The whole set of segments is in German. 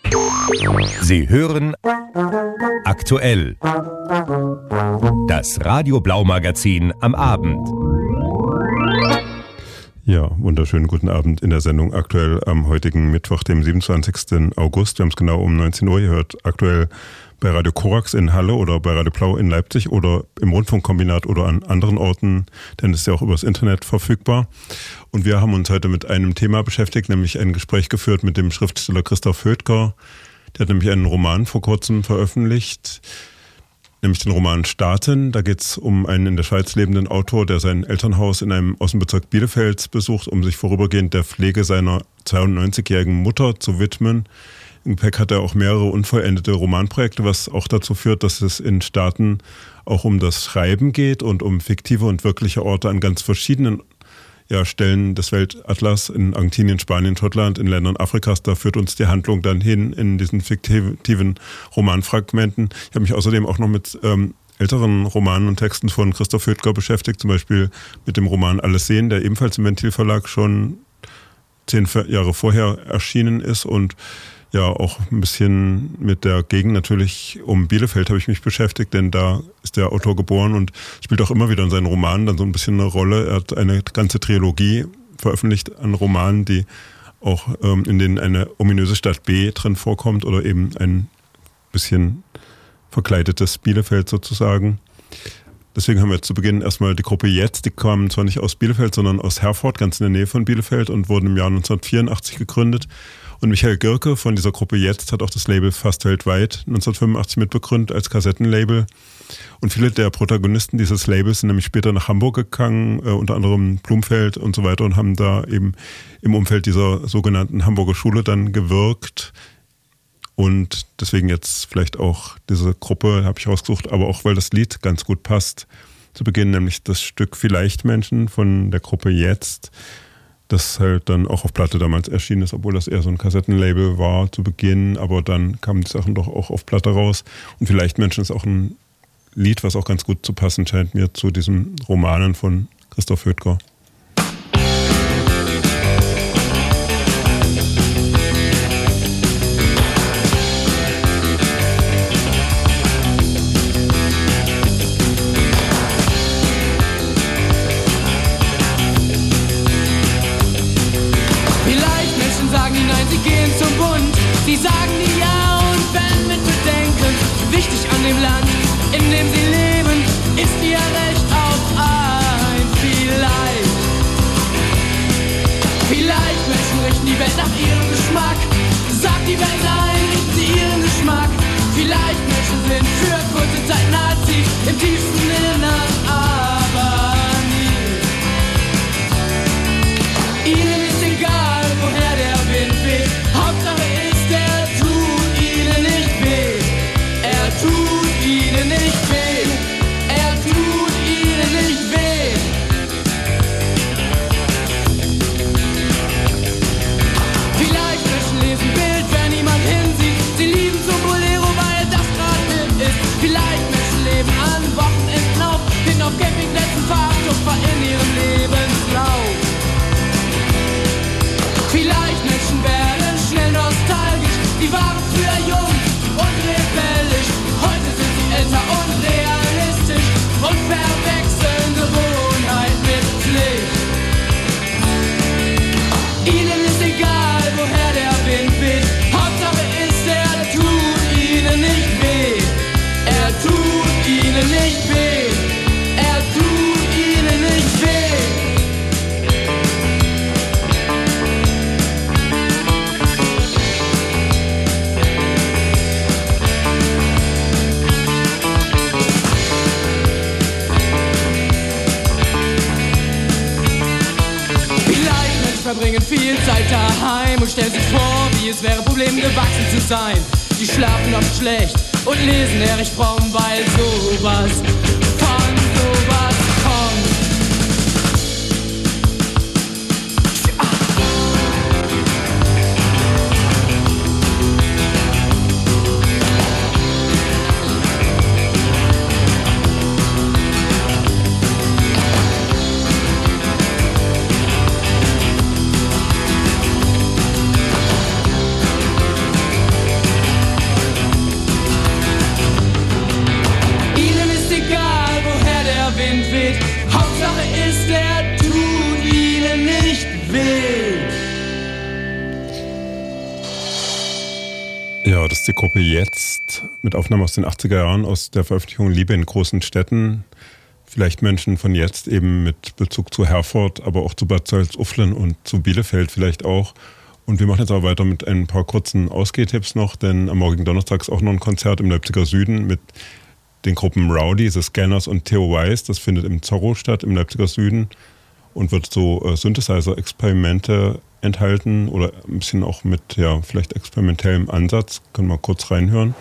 Sie hören aktuell das Radio Blau Magazin am Abend. Ja, wunderschönen guten Abend in der Sendung aktuell am heutigen Mittwoch, dem 27. August. Wir haben es genau um 19 Uhr. Ihr hört aktuell bei Radio Korax in Halle oder bei Radio Blau in Leipzig oder im Rundfunkkombinat oder an anderen Orten, denn es ist ja auch übers Internet verfügbar. Und wir haben uns heute mit einem Thema beschäftigt, nämlich ein Gespräch geführt mit dem Schriftsteller Christoph Hödtger. Der hat nämlich einen Roman vor kurzem veröffentlicht, nämlich den Roman Staaten. Da geht es um einen in der Schweiz lebenden Autor, der sein Elternhaus in einem Außenbezirk Bielefelds besucht, um sich vorübergehend der Pflege seiner 92-jährigen Mutter zu widmen. Im Gepäck hat er auch mehrere unvollendete Romanprojekte, was auch dazu führt, dass es in Staaten auch um das Schreiben geht und um fiktive und wirkliche Orte an ganz verschiedenen Stellen des Weltatlas in Argentinien, Spanien, Schottland, in Ländern Afrikas. Da führt uns die Handlung dann hin in diesen fiktiven Romanfragmenten. Ich habe mich außerdem auch noch mit älteren Romanen und Texten von Christoph Hödtger beschäftigt, zum Beispiel mit dem Roman Alles sehen, der ebenfalls im Ventilverlag schon 10 Jahre vorher erschienen ist, und ja, auch ein bisschen mit der Gegend natürlich um Bielefeld habe ich mich beschäftigt, denn da ist der Autor geboren und spielt auch immer wieder in seinen Romanen dann so ein bisschen eine Rolle. Er hat eine ganze Trilogie veröffentlicht an Romanen, die auch in denen eine ominöse Stadt B drin vorkommt oder eben ein bisschen verkleidetes Bielefeld sozusagen. Deswegen haben wir zu Beginn erstmal die Gruppe Jetzt. Die kamen zwar nicht aus Bielefeld, sondern aus Herford, ganz in der Nähe von Bielefeld, und wurden im Jahr 1984 gegründet. Und Michael Girke von dieser Gruppe Jetzt hat auch das Label Fast weltweit 1985 mitbegründet als Kassettenlabel. Und viele der Protagonisten dieses Labels sind nämlich später nach Hamburg gegangen, unter anderem Blumfeld und so weiter, und haben da eben im Umfeld dieser sogenannten Hamburger Schule dann gewirkt. Und deswegen jetzt vielleicht auch diese Gruppe habe ich rausgesucht, aber auch weil das Lied ganz gut passt zu Beginn, nämlich das Stück Vielleicht Menschen von der Gruppe Jetzt, das halt dann auch auf Platte damals erschienen ist, obwohl das eher so ein Kassettenlabel war zu Beginn, aber dann kamen die Sachen doch auch auf Platte raus. Und Vielleicht Menschen ist auch ein Lied, was auch ganz gut zu passen scheint mir zu diesen Romanen von Christoph Hödtger. Sie sagen nie ja und wenn mit Bedenken. Wichtig an dem Land, in dem sie leben, ist ihr Recht auf ein Vielleicht. Vielleicht Menschen richten die Welt nach ihrem Geschmack. Sagt die Welt nein, richten sie ihren Geschmack. Vielleicht Menschen sind für kurze Zeit Nazi, im tiefsten Innern aber nie. Ihnen ist egal, woher der Wind weht. Hauptsache ist, er tut ihnen nicht weh. Er tut ihnen nicht weh. Er tut ihnen nicht weh. Vielleicht Menschen lesen Bild, wenn niemand hinsieht. Sie lieben zum Bolero, weil das gerade mit ist. Vielleicht Menschen leben an Wochenenden auf, hin auf Campingplätzen, Fahrradtupfer in ihrem Lebenslauf. Vielleicht Menschen werden schnell nostalgisch. Die waren früher jung und rebellisch. Heute sind sie älter und realistisch und verwechseln Gewohnheit mit Pflicht. Ihnen ist egal, woher der Wind weht. Hauptsache ist, er tut ihnen nicht weh. Er tut ihnen nicht weh. Er tut ihnen nicht weh. Verbringen viel Zeit daheim und stellen sich vor, wie es wäre, Problemen gewachsen zu sein. Die schlafen oft schlecht und lesen eher recht fromm, weil sowas von sowas kommt. Hauptsache ist, er tut ihnen nicht weh. Ja, das ist die Gruppe Jetzt mit Aufnahmen aus den 80er Jahren aus der Veröffentlichung Liebe in großen Städten. Vielleicht Menschen von jetzt eben mit Bezug zu Herford, aber auch zu Bad Salzuflen und zu Bielefeld vielleicht auch. Und wir machen jetzt aber weiter mit ein paar kurzen Ausgehtipps noch, denn am morgigen Donnerstag ist auch noch ein Konzert im Leipziger Süden mit den Gruppen Rowdy, The Scanners und Theo Weiss. Das findet im Zorro statt, im Leipziger Süden, und wird so Synthesizer-Experimente enthalten oder ein bisschen auch mit vielleicht experimentellem Ansatz. Können wir mal kurz reinhören.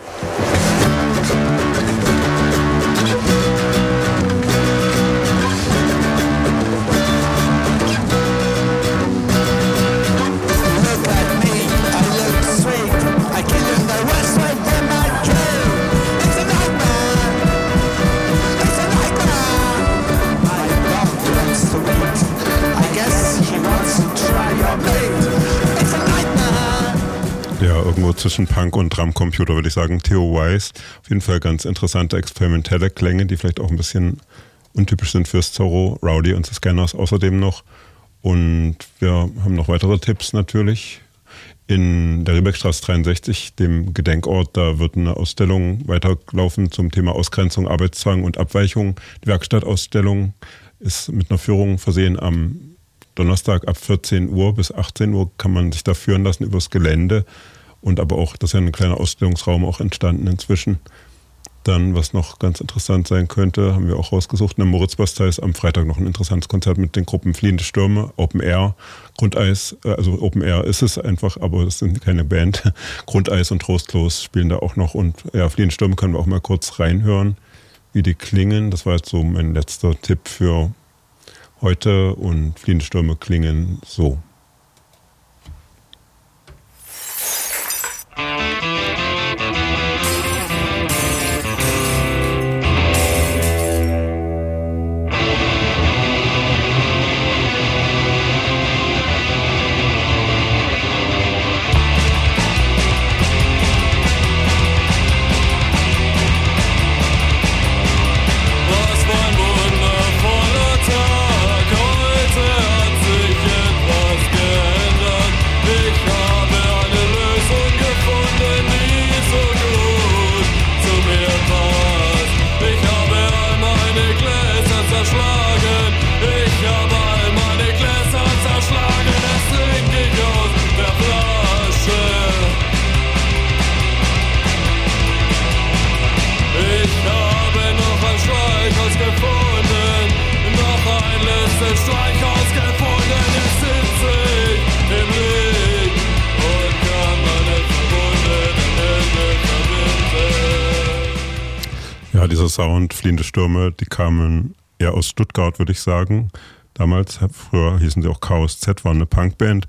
Irgendwo zwischen Punk und Drumcomputer, würde ich sagen. Theo Weiss, auf jeden Fall ganz interessante experimentelle Klänge, die vielleicht auch ein bisschen untypisch sind fürs Zorro, Rowdy und The Scanners außerdem noch. Und wir haben noch weitere Tipps natürlich. In der Riebeckstraße 63, dem Gedenkort, da wird eine Ausstellung weiterlaufen zum Thema Ausgrenzung, Arbeitszwang und Abweichung. Die Werkstattausstellung ist mit einer Führung versehen am Donnerstag ab 14 Uhr bis 18 Uhr kann man sich da führen lassen übers Gelände. Und aber auch, das ist ja ein kleiner Ausstellungsraum auch entstanden inzwischen. Dann, was noch ganz interessant sein könnte, haben wir auch rausgesucht, in der Moritzbastei ist am Freitag noch ein interessantes Konzert mit den Gruppen Fliehende Stürme, Open Air, Grundeis, also Open Air ist es einfach, aber das sind keine Band. Grundeis und Trostlos spielen da auch noch, und Fliehende Stürme können wir auch mal kurz reinhören, wie die klingen. Das war jetzt so mein letzter Tipp für heute, und Fliehende Stürme klingen so. Ja, dieser Sound, Fliehende Stürme, die kamen eher aus Stuttgart, würde ich sagen. Damals, früher hießen sie auch Chaos Z, war eine Punkband.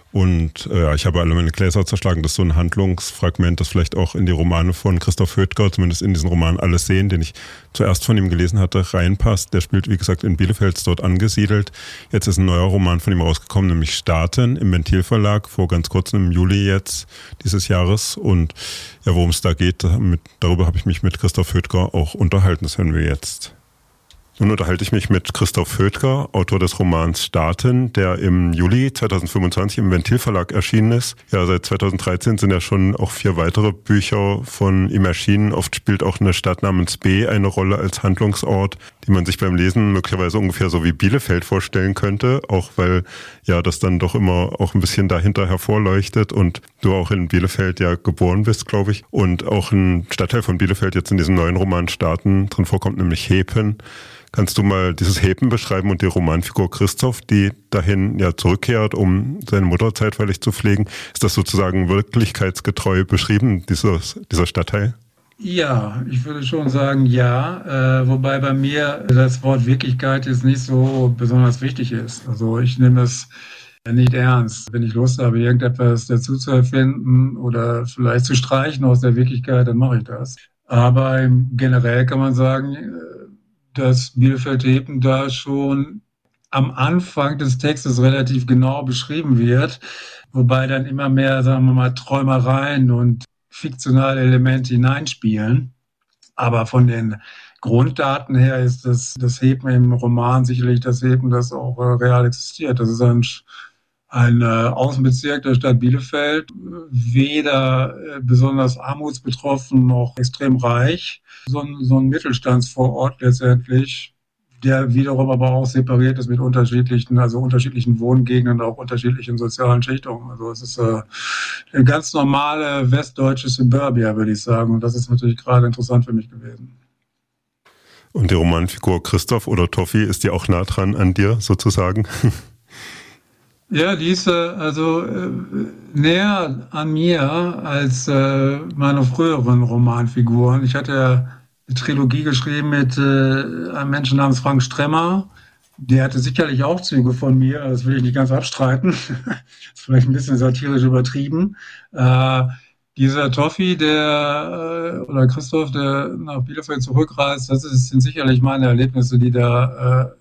Und ich habe alle meine Gläser zerschlagen. Das ist so ein Handlungsfragment, das vielleicht auch in die Romane von Christoph Hödger, zumindest in diesen Roman Alles sehen, den ich zuerst von ihm gelesen hatte, reinpasst. Der spielt, wie gesagt, in Bielefeld, ist dort angesiedelt. Jetzt ist ein neuer Roman von ihm rausgekommen, nämlich Staaten im Ventilverlag, vor ganz kurzem im Juli jetzt dieses Jahres. Und ja, worum es da geht, darüber habe ich mich mit Christoph Hödger auch unterhalten. Das hören wir jetzt. Nun unterhalte ich mich mit Christoph Hödger, Autor des Romans Staaten, der im Juli 2025 im Ventilverlag erschienen ist. Ja, seit 2013 sind ja schon auch 4 weitere Bücher von ihm erschienen. Oft spielt auch eine Stadt namens B eine Rolle als Handlungsort, die man sich beim Lesen möglicherweise ungefähr so wie Bielefeld vorstellen könnte, auch weil ja das dann doch immer auch ein bisschen dahinter hervorleuchtet und du auch in Bielefeld ja geboren bist, glaube ich. Und auch ein Stadtteil von Bielefeld jetzt in diesem neuen Roman Staaten drin vorkommt, nämlich Hepen. Kannst du mal dieses Hepen beschreiben und die Romanfigur Christoph, die dahin ja zurückkehrt, um seine Mutter zeitweilig zu pflegen? Ist das sozusagen wirklichkeitsgetreu beschrieben, dieser Stadtteil? Ja, ich würde schon sagen, ja. Wobei bei mir das Wort Wirklichkeit jetzt nicht so besonders wichtig ist. Also ich nehme es nicht ernst. Wenn ich Lust habe, irgendetwas dazu zu erfinden oder vielleicht zu streichen aus der Wirklichkeit, dann mache ich das. Aber generell kann man sagen, dass Bielefeld-Hepen da schon am Anfang des Textes relativ genau beschrieben wird, wobei dann immer mehr, sagen wir mal, Träumereien und fiktionale Elemente hineinspielen. Aber von den Grunddaten her ist das Heben im Roman sicherlich das Heben, das auch real existiert. Das ist ein Außenbezirk der Stadt Bielefeld, weder besonders armutsbetroffen noch extrem reich. So ein Mittelstandsvorort letztendlich, der wiederum aber auch separiert ist mit unterschiedlichen Wohngegenden und auch unterschiedlichen sozialen Schichtungen. Also es ist eine ganz normale westdeutsche Suburbia, würde ich sagen. Und das ist natürlich gerade interessant für mich gewesen. Und die Romanfigur Christoph oder Toffi ist ja auch nah dran an dir sozusagen. Ja, die ist näher an mir als meine früheren Romanfiguren. Ich hatte ja eine Trilogie geschrieben mit einem Menschen namens Frank Stremmer. Der hatte sicherlich auch Züge von mir, das will ich nicht ganz abstreiten. Das ist vielleicht ein bisschen satirisch übertrieben. Dieser Toffi, oder Christoph, der nach Bielefeld zurückreist, sind sicherlich meine Erlebnisse, die da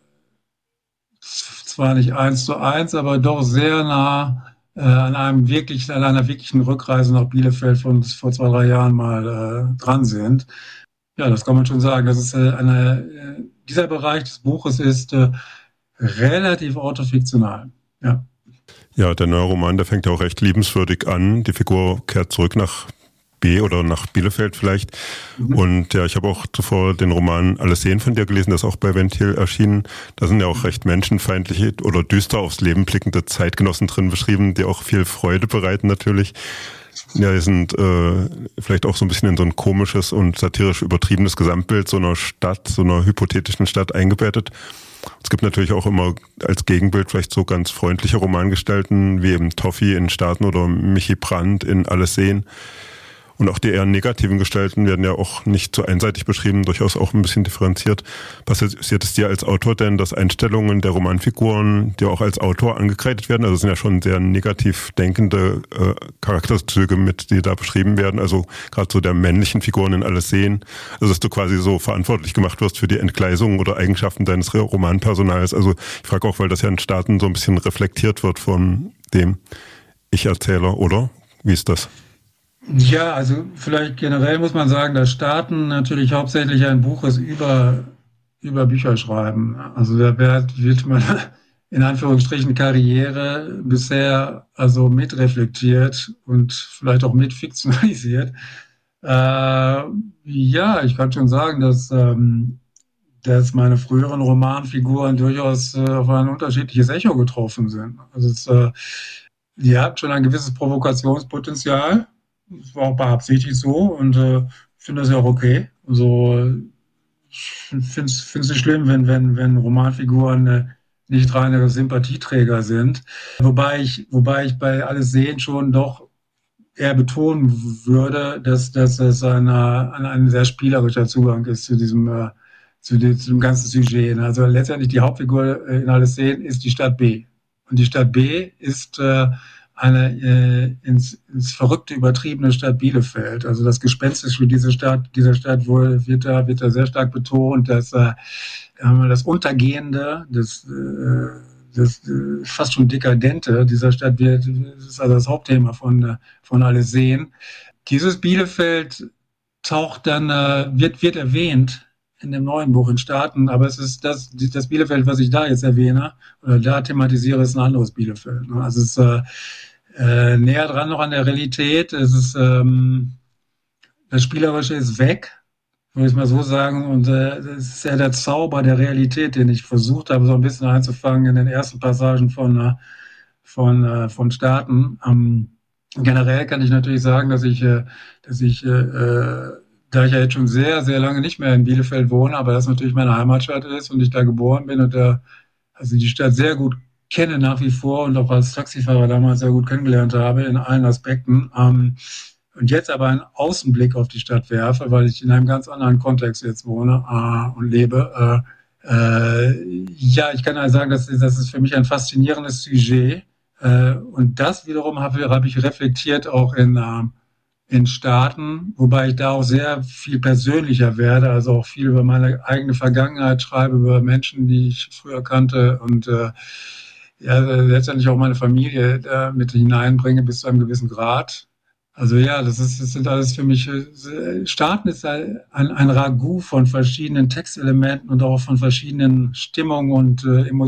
zwar nicht 1:1, aber doch sehr nah an einer wirklichen Rückreise nach Bielefeld von vor 2, 3 Jahren mal dran sind. Ja, das kann man schon sagen. Das ist dieser Bereich des Buches ist relativ autofiktional. Ja. Ja, der neue Roman, der fängt ja auch recht liebenswürdig an. Die Figur kehrt zurück nach B oder nach Bielefeld vielleicht. Und ja, ich habe auch zuvor den Roman Alles sehen von dir gelesen, das ist auch bei Ventil erschienen. Da sind ja auch recht menschenfeindliche oder düster aufs Leben blickende Zeitgenossen drin beschrieben, die auch viel Freude bereiten natürlich. Ja, die sind vielleicht auch so ein bisschen in so ein komisches und satirisch übertriebenes Gesamtbild so einer Stadt, so einer hypothetischen Stadt eingebettet. Es gibt natürlich auch immer als Gegenbild vielleicht so ganz freundliche Romangestalten wie eben Toffi in Staaten oder Michi Brandt in Alles sehen. Und auch die eher negativen Gestalten werden ja auch nicht so einseitig beschrieben, durchaus auch ein bisschen differenziert. Passiert es dir als Autor denn, dass Einstellungen der Romanfiguren dir auch als Autor angekreidet werden? Also es sind ja schon sehr negativ denkende Charakterzüge mit, die da beschrieben werden. Also gerade so der männlichen Figuren in Alles sehen. Also dass du quasi so verantwortlich gemacht wirst für die Entgleisungen oder Eigenschaften deines Romanpersonals. Also ich frage auch, weil das ja in Staaten so ein bisschen reflektiert wird von dem Ich-Erzähler, oder? Wie ist das? Ja, also vielleicht generell muss man sagen, dass Staaten natürlich hauptsächlich ein Buch ist über Bücher schreiben. Also da wird man in Anführungsstrichen Karriere bisher also mitreflektiert und vielleicht auch mitfiktionalisiert. Ja, ich kann schon sagen, dass meine früheren Romanfiguren durchaus auf ein unterschiedliches Echo getroffen sind. Also die hat schon ein gewisses Provokationspotenzial. Das war auch beabsichtigt so und ich finde das ja auch okay. Also ich finde es nicht schlimm, wenn Romanfiguren nicht reine Sympathieträger sind. Wobei ich bei Alles sehen schon doch eher betonen würde, dass es ein sehr spielerischer Zugang ist zu diesem ganzen Sujet. Also letztendlich die Hauptfigur in Alles sehen ist die Stadt B. Und die Stadt B ist eine ins verrückte, übertriebene Stadt Bielefeld. Also das Gespenstische dieser Stadt wird da sehr stark betont, dass das Untergehende, das fast schon Dekadente dieser Stadt ist also das Hauptthema von Alles sehen. Dieses Bielefeld taucht dann, wird erwähnt in dem neuen Buch in Staaten, aber es ist das Bielefeld, was ich da jetzt erwähne, oder da thematisiere, ist ein anderes Bielefeld. Also es ist näher dran noch an der Realität. Es ist, das Spielerische ist weg, würde ich mal so sagen. Und das ist ja der Zauber der Realität, den ich versucht habe, so ein bisschen einzufangen in den ersten Passagen von Staaten. Generell kann ich natürlich sagen, dass ich da ich ja jetzt schon sehr, sehr lange nicht mehr in Bielefeld wohne, aber das natürlich meine Heimatstadt ist und ich da geboren bin und also die Stadt sehr gut kenne nach wie vor und auch als Taxifahrer damals sehr gut kennengelernt habe in allen Aspekten. Und jetzt aber einen Außenblick auf die Stadt werfe, weil ich in einem ganz anderen Kontext jetzt wohne und lebe. Ja, ich kann also sagen, das ist für mich ein faszinierendes Sujet. Und das wiederum habe ich reflektiert auch in Staaten, wobei ich da auch sehr viel persönlicher werde, also auch viel über meine eigene Vergangenheit schreibe, über Menschen, die ich früher kannte und ja, letztendlich auch meine Familie da mit hineinbringe bis zu einem gewissen Grad. Also ja, das sind alles für mich, Starten ist ein Ragout von verschiedenen Textelementen und auch von verschiedenen Stimmungen und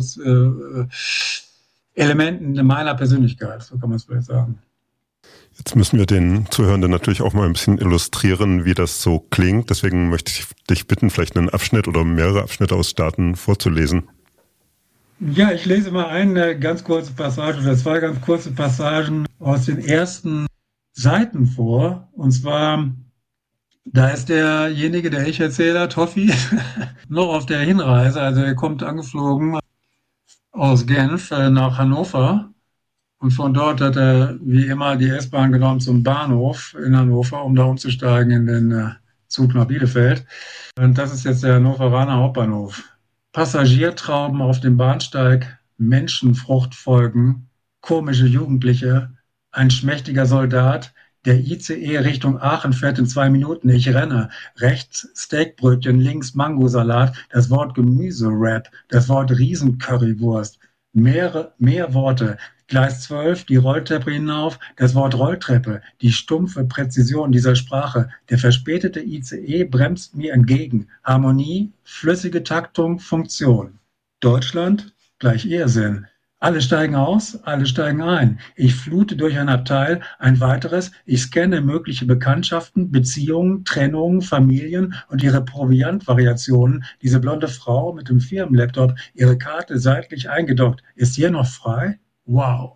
Elementen meiner Persönlichkeit, so kann man es vielleicht sagen. Jetzt müssen wir den Zuhörenden natürlich auch mal ein bisschen illustrieren, wie das so klingt. Deswegen möchte ich dich bitten, vielleicht einen Abschnitt oder mehrere Abschnitte aus Starten vorzulesen. Ja, ich lese mal eine ganz kurze Passage oder zwei ganz kurze Passagen aus den ersten Seiten vor. Und zwar, da ist derjenige, der Ich-Erzähler, Toffi, noch auf der Hinreise. Also er kommt angeflogen aus Genf nach Hannover. Und von dort hat er wie immer die S-Bahn genommen zum Bahnhof in Hannover, um da umzusteigen in den Zug nach Bielefeld. Und das ist jetzt der Hannoveraner Hauptbahnhof. Passagiertrauben auf dem Bahnsteig, Menschenfruchtfolgen, komische Jugendliche, ein schmächtiger Soldat, der ICE Richtung Aachen fährt in 2 Minuten, ich renne, rechts Steakbrötchen, links Mangosalat, das Wort Gemüse-Wrap, das Wort Riesencurrywurst, mehr Worte, Gleis 12, die Rolltreppe hinauf, das Wort Rolltreppe, die stumpfe Präzision dieser Sprache, der verspätete ICE bremst mir entgegen, Harmonie, flüssige Taktung, Funktion. Deutschland gleich Irrsinn. Alle steigen aus, alle steigen ein. Ich flute durch ein Abteil, ein weiteres, ich scanne mögliche Bekanntschaften, Beziehungen, Trennungen, Familien und ihre Proviantvariationen. Diese blonde Frau mit dem Firmenlaptop, ihre Karte seitlich eingedockt. Ist hier noch frei? Wow.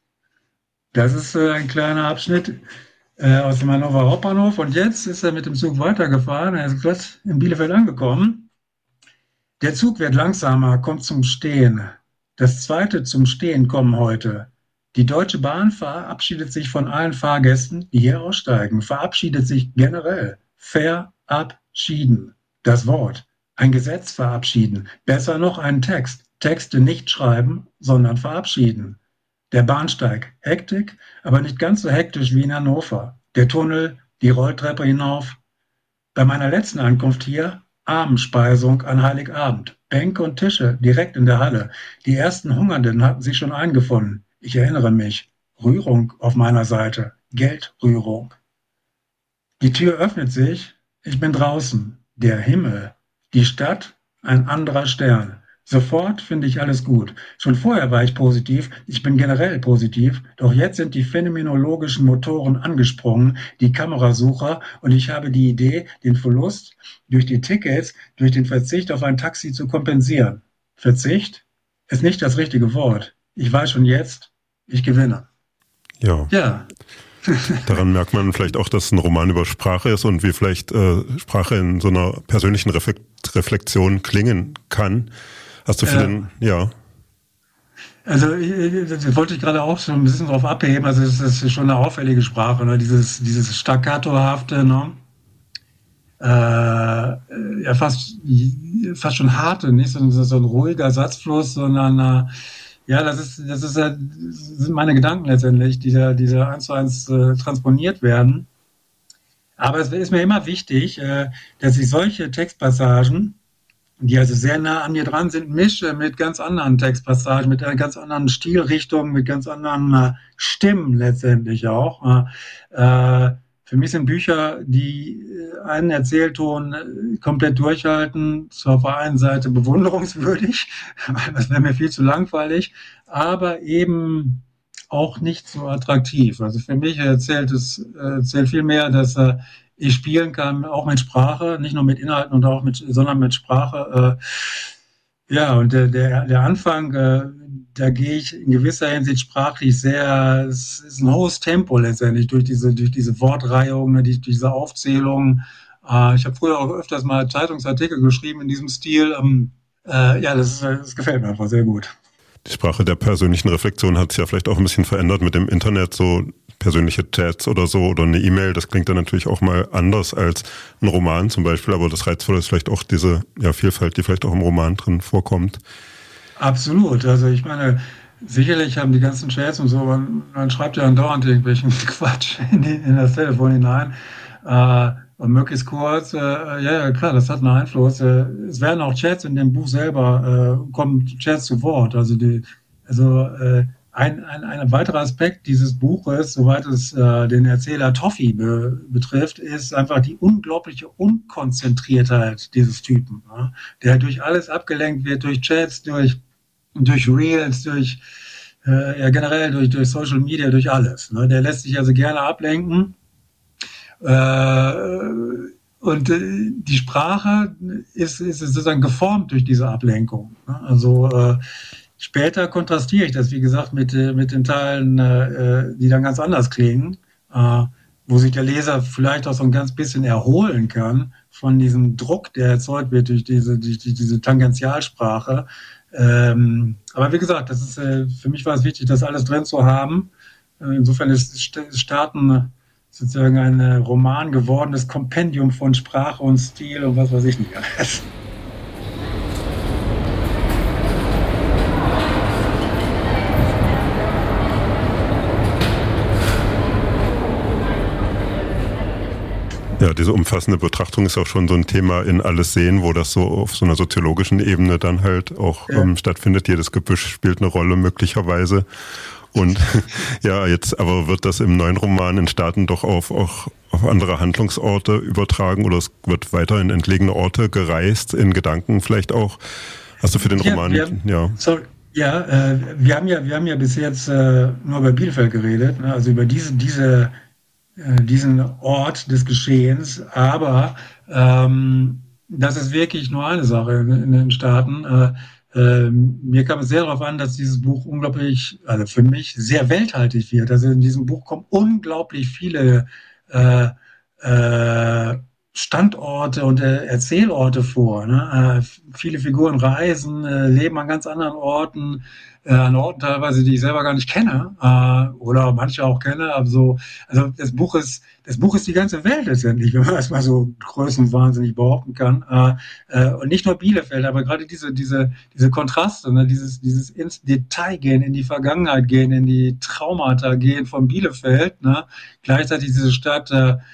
Das ist ein kleiner Abschnitt aus dem Hannover Hauptbahnhof. Und jetzt ist er mit dem Zug weitergefahren. Er ist gerade in Bielefeld angekommen. Der Zug wird langsamer, kommt zum Stehen. Das zweite zum Stehen kommen heute. Die Deutsche Bahn verabschiedet sich von allen Fahrgästen, die hier aussteigen. Verabschiedet sich generell. Verabschieden. Das Wort. Ein Gesetz verabschieden. Besser noch einen Text. Texte nicht schreiben, sondern verabschieden. Der Bahnsteig. Hektik, aber nicht ganz so hektisch wie in Hannover. Der Tunnel, die Rolltreppe hinauf. Bei meiner letzten Ankunft hier Abendspeisung an Heiligabend. Bänke und Tische direkt in der Halle. Die ersten Hungernden hatten sich schon eingefunden. Ich erinnere mich. Rührung auf meiner Seite. Geldrührung. Die Tür öffnet sich. Ich bin draußen. Der Himmel. Die Stadt. Ein anderer Stern. Sofort finde ich alles gut. Schon vorher war ich positiv, ich bin generell positiv, doch jetzt sind die phänomenologischen Motoren angesprungen, die Kamerasucher, und ich habe die Idee, den Verlust durch die Tickets, durch den Verzicht auf ein Taxi zu kompensieren. Verzicht ist nicht das richtige Wort. Ich weiß schon jetzt, ich gewinne. Ja. Daran merkt man vielleicht auch, dass es ein Roman über Sprache ist und wie vielleicht Sprache in so einer persönlichen Reflexion klingen kann. Hast du für ja. Also das wollte ich gerade auch schon ein bisschen drauf abheben. Also es ist schon eine auffällige Sprache, ne? Dieses Staccatohafte, ne? Ja, fast schon harte, nicht so ein ruhiger Satzfluss, sondern ja, das sind meine Gedanken letztendlich, die da 1:1 transponiert werden. Aber es ist mir immer wichtig, dass ich solche Textpassagen, die also sehr nah an mir dran sind, mische mit ganz anderen Textpassagen, mit einer ganz anderen Stilrichtung, mit ganz anderen Stimmen letztendlich auch. Für mich sind Bücher, die einen Erzählton komplett durchhalten, zwar auf der einen Seite bewunderungswürdig, das wäre mir viel zu langweilig, aber eben auch nicht so attraktiv. Also für mich zählt viel mehr, dass ich spielen kann, auch mit Sprache, nicht nur mit Inhalten und auch sondern mit Sprache. Ja, und der Anfang, da gehe ich in gewisser Hinsicht sprachlich es ist ein hohes Tempo letztendlich durch diese Wortreihung, durch diese Aufzählung. Ich habe früher auch öfters mal Zeitungsartikel geschrieben in diesem Stil. Ja, das gefällt mir einfach sehr gut. Die Sprache der persönlichen Reflexion hat sich ja vielleicht auch ein bisschen verändert mit dem Internet, so persönliche Chats oder so oder eine E-Mail. Das klingt dann natürlich auch mal anders als ein Roman zum Beispiel, aber das Reizvolle ist vielleicht auch diese Vielfalt, die vielleicht auch im Roman drin vorkommt. Absolut. Also ich meine, sicherlich haben die ganzen Chats und so, man schreibt ja andauernd irgendwelchen Quatsch in das Telefon hinein. Und möglichst kurz, ja klar, das hat einen Einfluss. Es werden auch Chats in dem Buch selber, kommen Chats zu Wort. Also ein weiterer Aspekt dieses Buches, soweit es den Erzähler Toffee betrifft, ist einfach die unglaubliche Unkonzentriertheit dieses Typen, ja, der durch alles abgelenkt wird, durch Chats, durch Reels, generell durch Social Media, durch alles. Ne? Der lässt sich also gerne ablenken. Und die Sprache ist sozusagen geformt durch diese Ablenkung. Ne? Also später kontrastiere ich das, wie gesagt, mit den Teilen, die dann ganz anders klingen, wo sich der Leser vielleicht auch so ein ganz bisschen erholen kann von diesem Druck, der erzeugt wird durch diese Tangentialsprache. Aber wie gesagt, das ist für mich war es wichtig, das alles drin zu haben. Insofern ist Starten sozusagen ein Roman gewordenes Kompendium von Sprache und Stil und was weiß ich nicht alles. Ja, diese umfassende Betrachtung ist auch schon so ein Thema in Alles sehen, wo das so auf so einer soziologischen Ebene dann halt auch stattfindet. Jedes Gebüsch spielt eine Rolle möglicherweise. Und ja, jetzt aber wird das im neuen Roman in Staaten doch auch auf andere Handlungsorte übertragen oder es wird weiter in entlegene Orte gereist, in Gedanken vielleicht auch. Hast du für den Roman... Wir haben ja bis jetzt nur über Bielefeld geredet, ne? Also über diesen Ort des Geschehens, aber das ist wirklich nur eine Sache in den Staaten. Mir kam es sehr darauf an, dass dieses Buch unglaublich, also für mich, sehr welthaltig wird. Also in diesem Buch kommen unglaublich viele Standorte und Erzählorte vor. Ne? Viele Figuren reisen, leben an ganz anderen Orten, an Orten teilweise, die ich selber gar nicht kenne oder manche auch kenne. Also das Buch ist die ganze Welt letztendlich, wenn man das mal so größenwahnsinnig behaupten kann. Und nicht nur Bielefeld, aber gerade diese Kontraste, ne? dieses ins Detail gehen, in die Vergangenheit gehen, in die Traumata gehen von Bielefeld. Ne? Gleichzeitig diese Stadt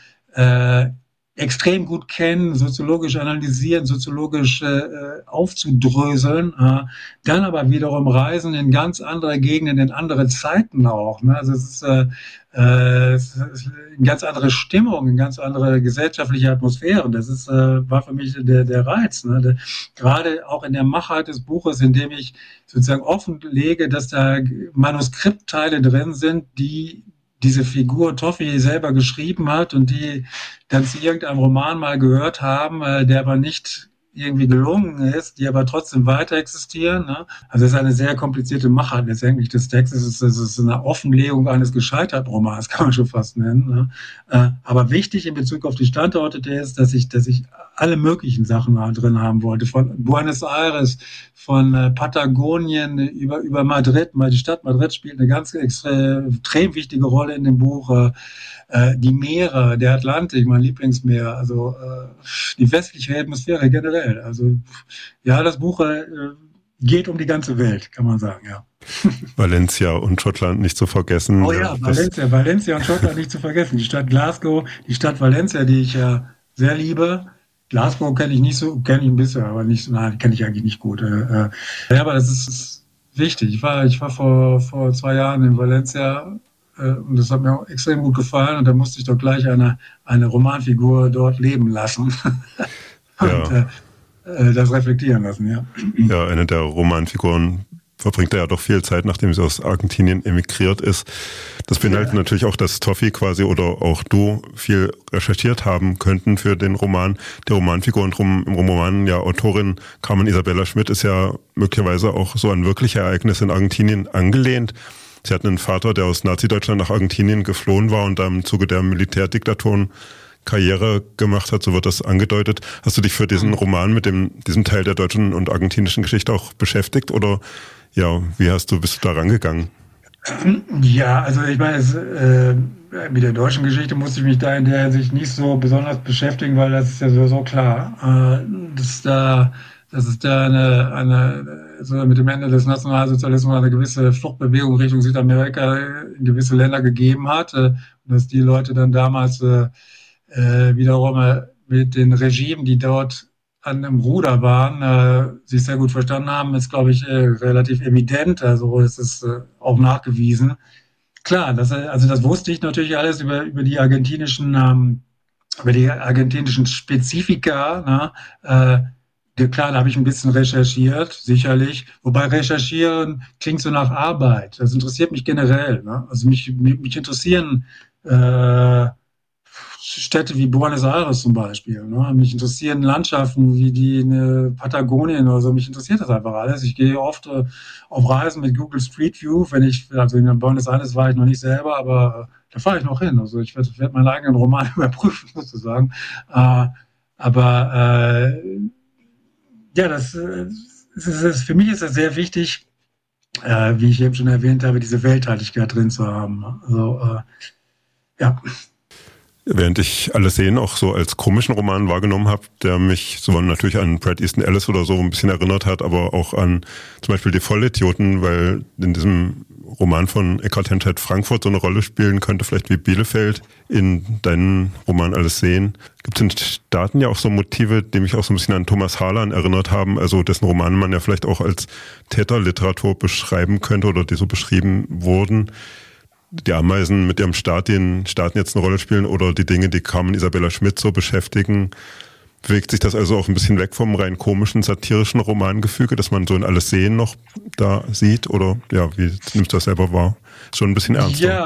extrem gut kennen, soziologisch analysieren, soziologisch aufzudröseln, dann aber wiederum reisen in ganz andere Gegenden, in andere Zeiten auch. Ne? Also es ist eine ganz andere Stimmung, eine ganz andere gesellschaftliche Atmosphäre. Das war für mich der Reiz. Ne? Gerade auch in der Machart des Buches, in dem ich sozusagen offenlege, dass da Manuskriptteile drin sind, die diese Figur Toffee selber geschrieben hat und die dann zu irgendeinem Roman mal gehört haben, der aber nicht irgendwie gelungen ist, die aber trotzdem weiter existieren. Ne? Also es ist eine sehr komplizierte Machart letztendlich des Textes. Es ist eine Offenlegung eines gescheiterten Romans, kann man schon fast nennen. Ne? Aber wichtig in Bezug auf die Standorte ist, dass ich alle möglichen Sachen drin haben wollte. Von Buenos Aires, von Patagonien über Madrid. Die Stadt Madrid spielt eine ganz extrem wichtige Rolle in dem Buch. Die Meere, der Atlantik, mein Lieblingsmeer, also die westliche Hemisphäre generell. Also ja, das Buch geht um die ganze Welt, kann man sagen, ja. Valencia und Schottland nicht zu vergessen. Oh ja, Valencia und Schottland nicht zu vergessen. Die Stadt Glasgow, die Stadt Valencia, die ich ja sehr liebe. Glasgow kenne ich ein bisschen, aber nicht, nein, kenne ich eigentlich nicht gut. Ja, aber das ist wichtig. Ich war vor 2 Jahren in Valencia und das hat mir auch extrem gut gefallen und da musste ich doch gleich eine Romanfigur dort leben lassen und das reflektieren lassen, ja. Ja, eine der Romanfiguren verbringt er ja doch viel Zeit, nachdem sie aus Argentinien emigriert ist. Das beinhaltet natürlich auch, dass Toffee quasi oder auch du viel recherchiert haben könnten für den Roman. Die Romanfigur und im Roman, ja, Autorin Carmen Isabella Schmidt ist ja möglicherweise auch so an wirkliche Ereignisse in Argentinien angelehnt. Sie hat einen Vater, der aus Nazi-Deutschland nach Argentinien geflohen war und da im Zuge der Militärdiktaturen Karriere gemacht hat, so wird das angedeutet. Hast du dich für diesen Roman mit diesem Teil der deutschen und argentinischen Geschichte auch beschäftigt oder ja, bist du da rangegangen? Ja, also ich meine, mit der deutschen Geschichte musste ich mich da in der Hinsicht nicht so besonders beschäftigen, weil das ist ja so klar, dass es da so mit dem Ende des Nationalsozialismus eine gewisse Fluchtbewegung Richtung Südamerika in gewisse Länder gegeben hat, und dass die Leute dann damals wiederum mit den Regimen, die dort an einem Ruder waren, sich sehr gut verstanden haben, ist, glaube ich, relativ evident. Also es ist auch nachgewiesen. Klar, das wusste ich natürlich alles über die argentinischen Spezifika. Ne? Klar, da habe ich ein bisschen recherchiert, sicherlich. Wobei recherchieren klingt so nach Arbeit. Das interessiert mich generell. Ne? Also mich interessieren Städte wie Buenos Aires zum Beispiel. Ne? Mich interessieren Landschaften wie die in Patagonien oder so. Mich interessiert das einfach alles. Ich gehe oft auf Reisen mit Google Street View. Also in Buenos Aires war ich noch nicht selber, aber da fahre ich noch hin. Also ich werde meinen eigenen Roman überprüfen sozusagen. Ja, für mich ist das sehr wichtig, wie ich eben schon erwähnt habe, diese Welthaltigkeit drin zu haben. Also ja. Während ich Alles sehen auch so als komischen Roman wahrgenommen habe, der mich so natürlich an Bret Easton Ellis oder so ein bisschen erinnert hat, aber auch an zum Beispiel Die Vollidioten, weil in diesem Roman von Eckhard Henscheidt Frankfurt so eine Rolle spielen könnte, vielleicht wie Bielefeld in deinem Roman Alles sehen. Gibt es in Staaten ja auch so Motive, die mich auch so ein bisschen an Thomas Harlan erinnert haben, also dessen Romane man ja vielleicht auch als Täterliteratur beschreiben könnte oder die so beschrieben wurden. Die Ameisen mit ihrem Staat, die in Staaten jetzt eine Rolle spielen, oder die Dinge, die Carmen Isabella Schmidt so beschäftigen. Bewegt sich das also auch ein bisschen weg vom rein komischen, satirischen Romangefüge, dass man so in Alles sehen noch da sieht? Oder ja, wie nimmst du das selber wahr? Ist schon ein bisschen ernster. Ja,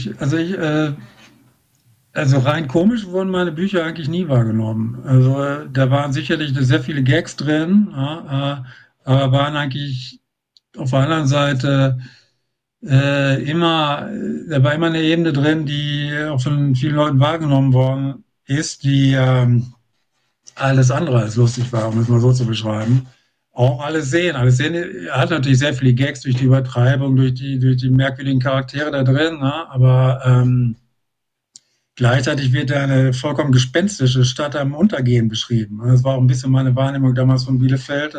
also rein komisch wurden meine Bücher eigentlich nie wahrgenommen. Also da waren sicherlich sehr viele Gags drin, aber waren eigentlich auf der anderen Seite da war immer eine Ebene drin, die auch von vielen Leuten wahrgenommen worden ist, die alles andere als lustig war, um es mal so zu beschreiben. Auch Alles sehen hat natürlich sehr viele Gags durch die Übertreibung, durch die merkwürdigen Charaktere da drin, ne? Aber gleichzeitig wird da eine vollkommen gespenstische Stadt am Untergehen beschrieben. Das war auch ein bisschen meine Wahrnehmung damals von Bielefeld.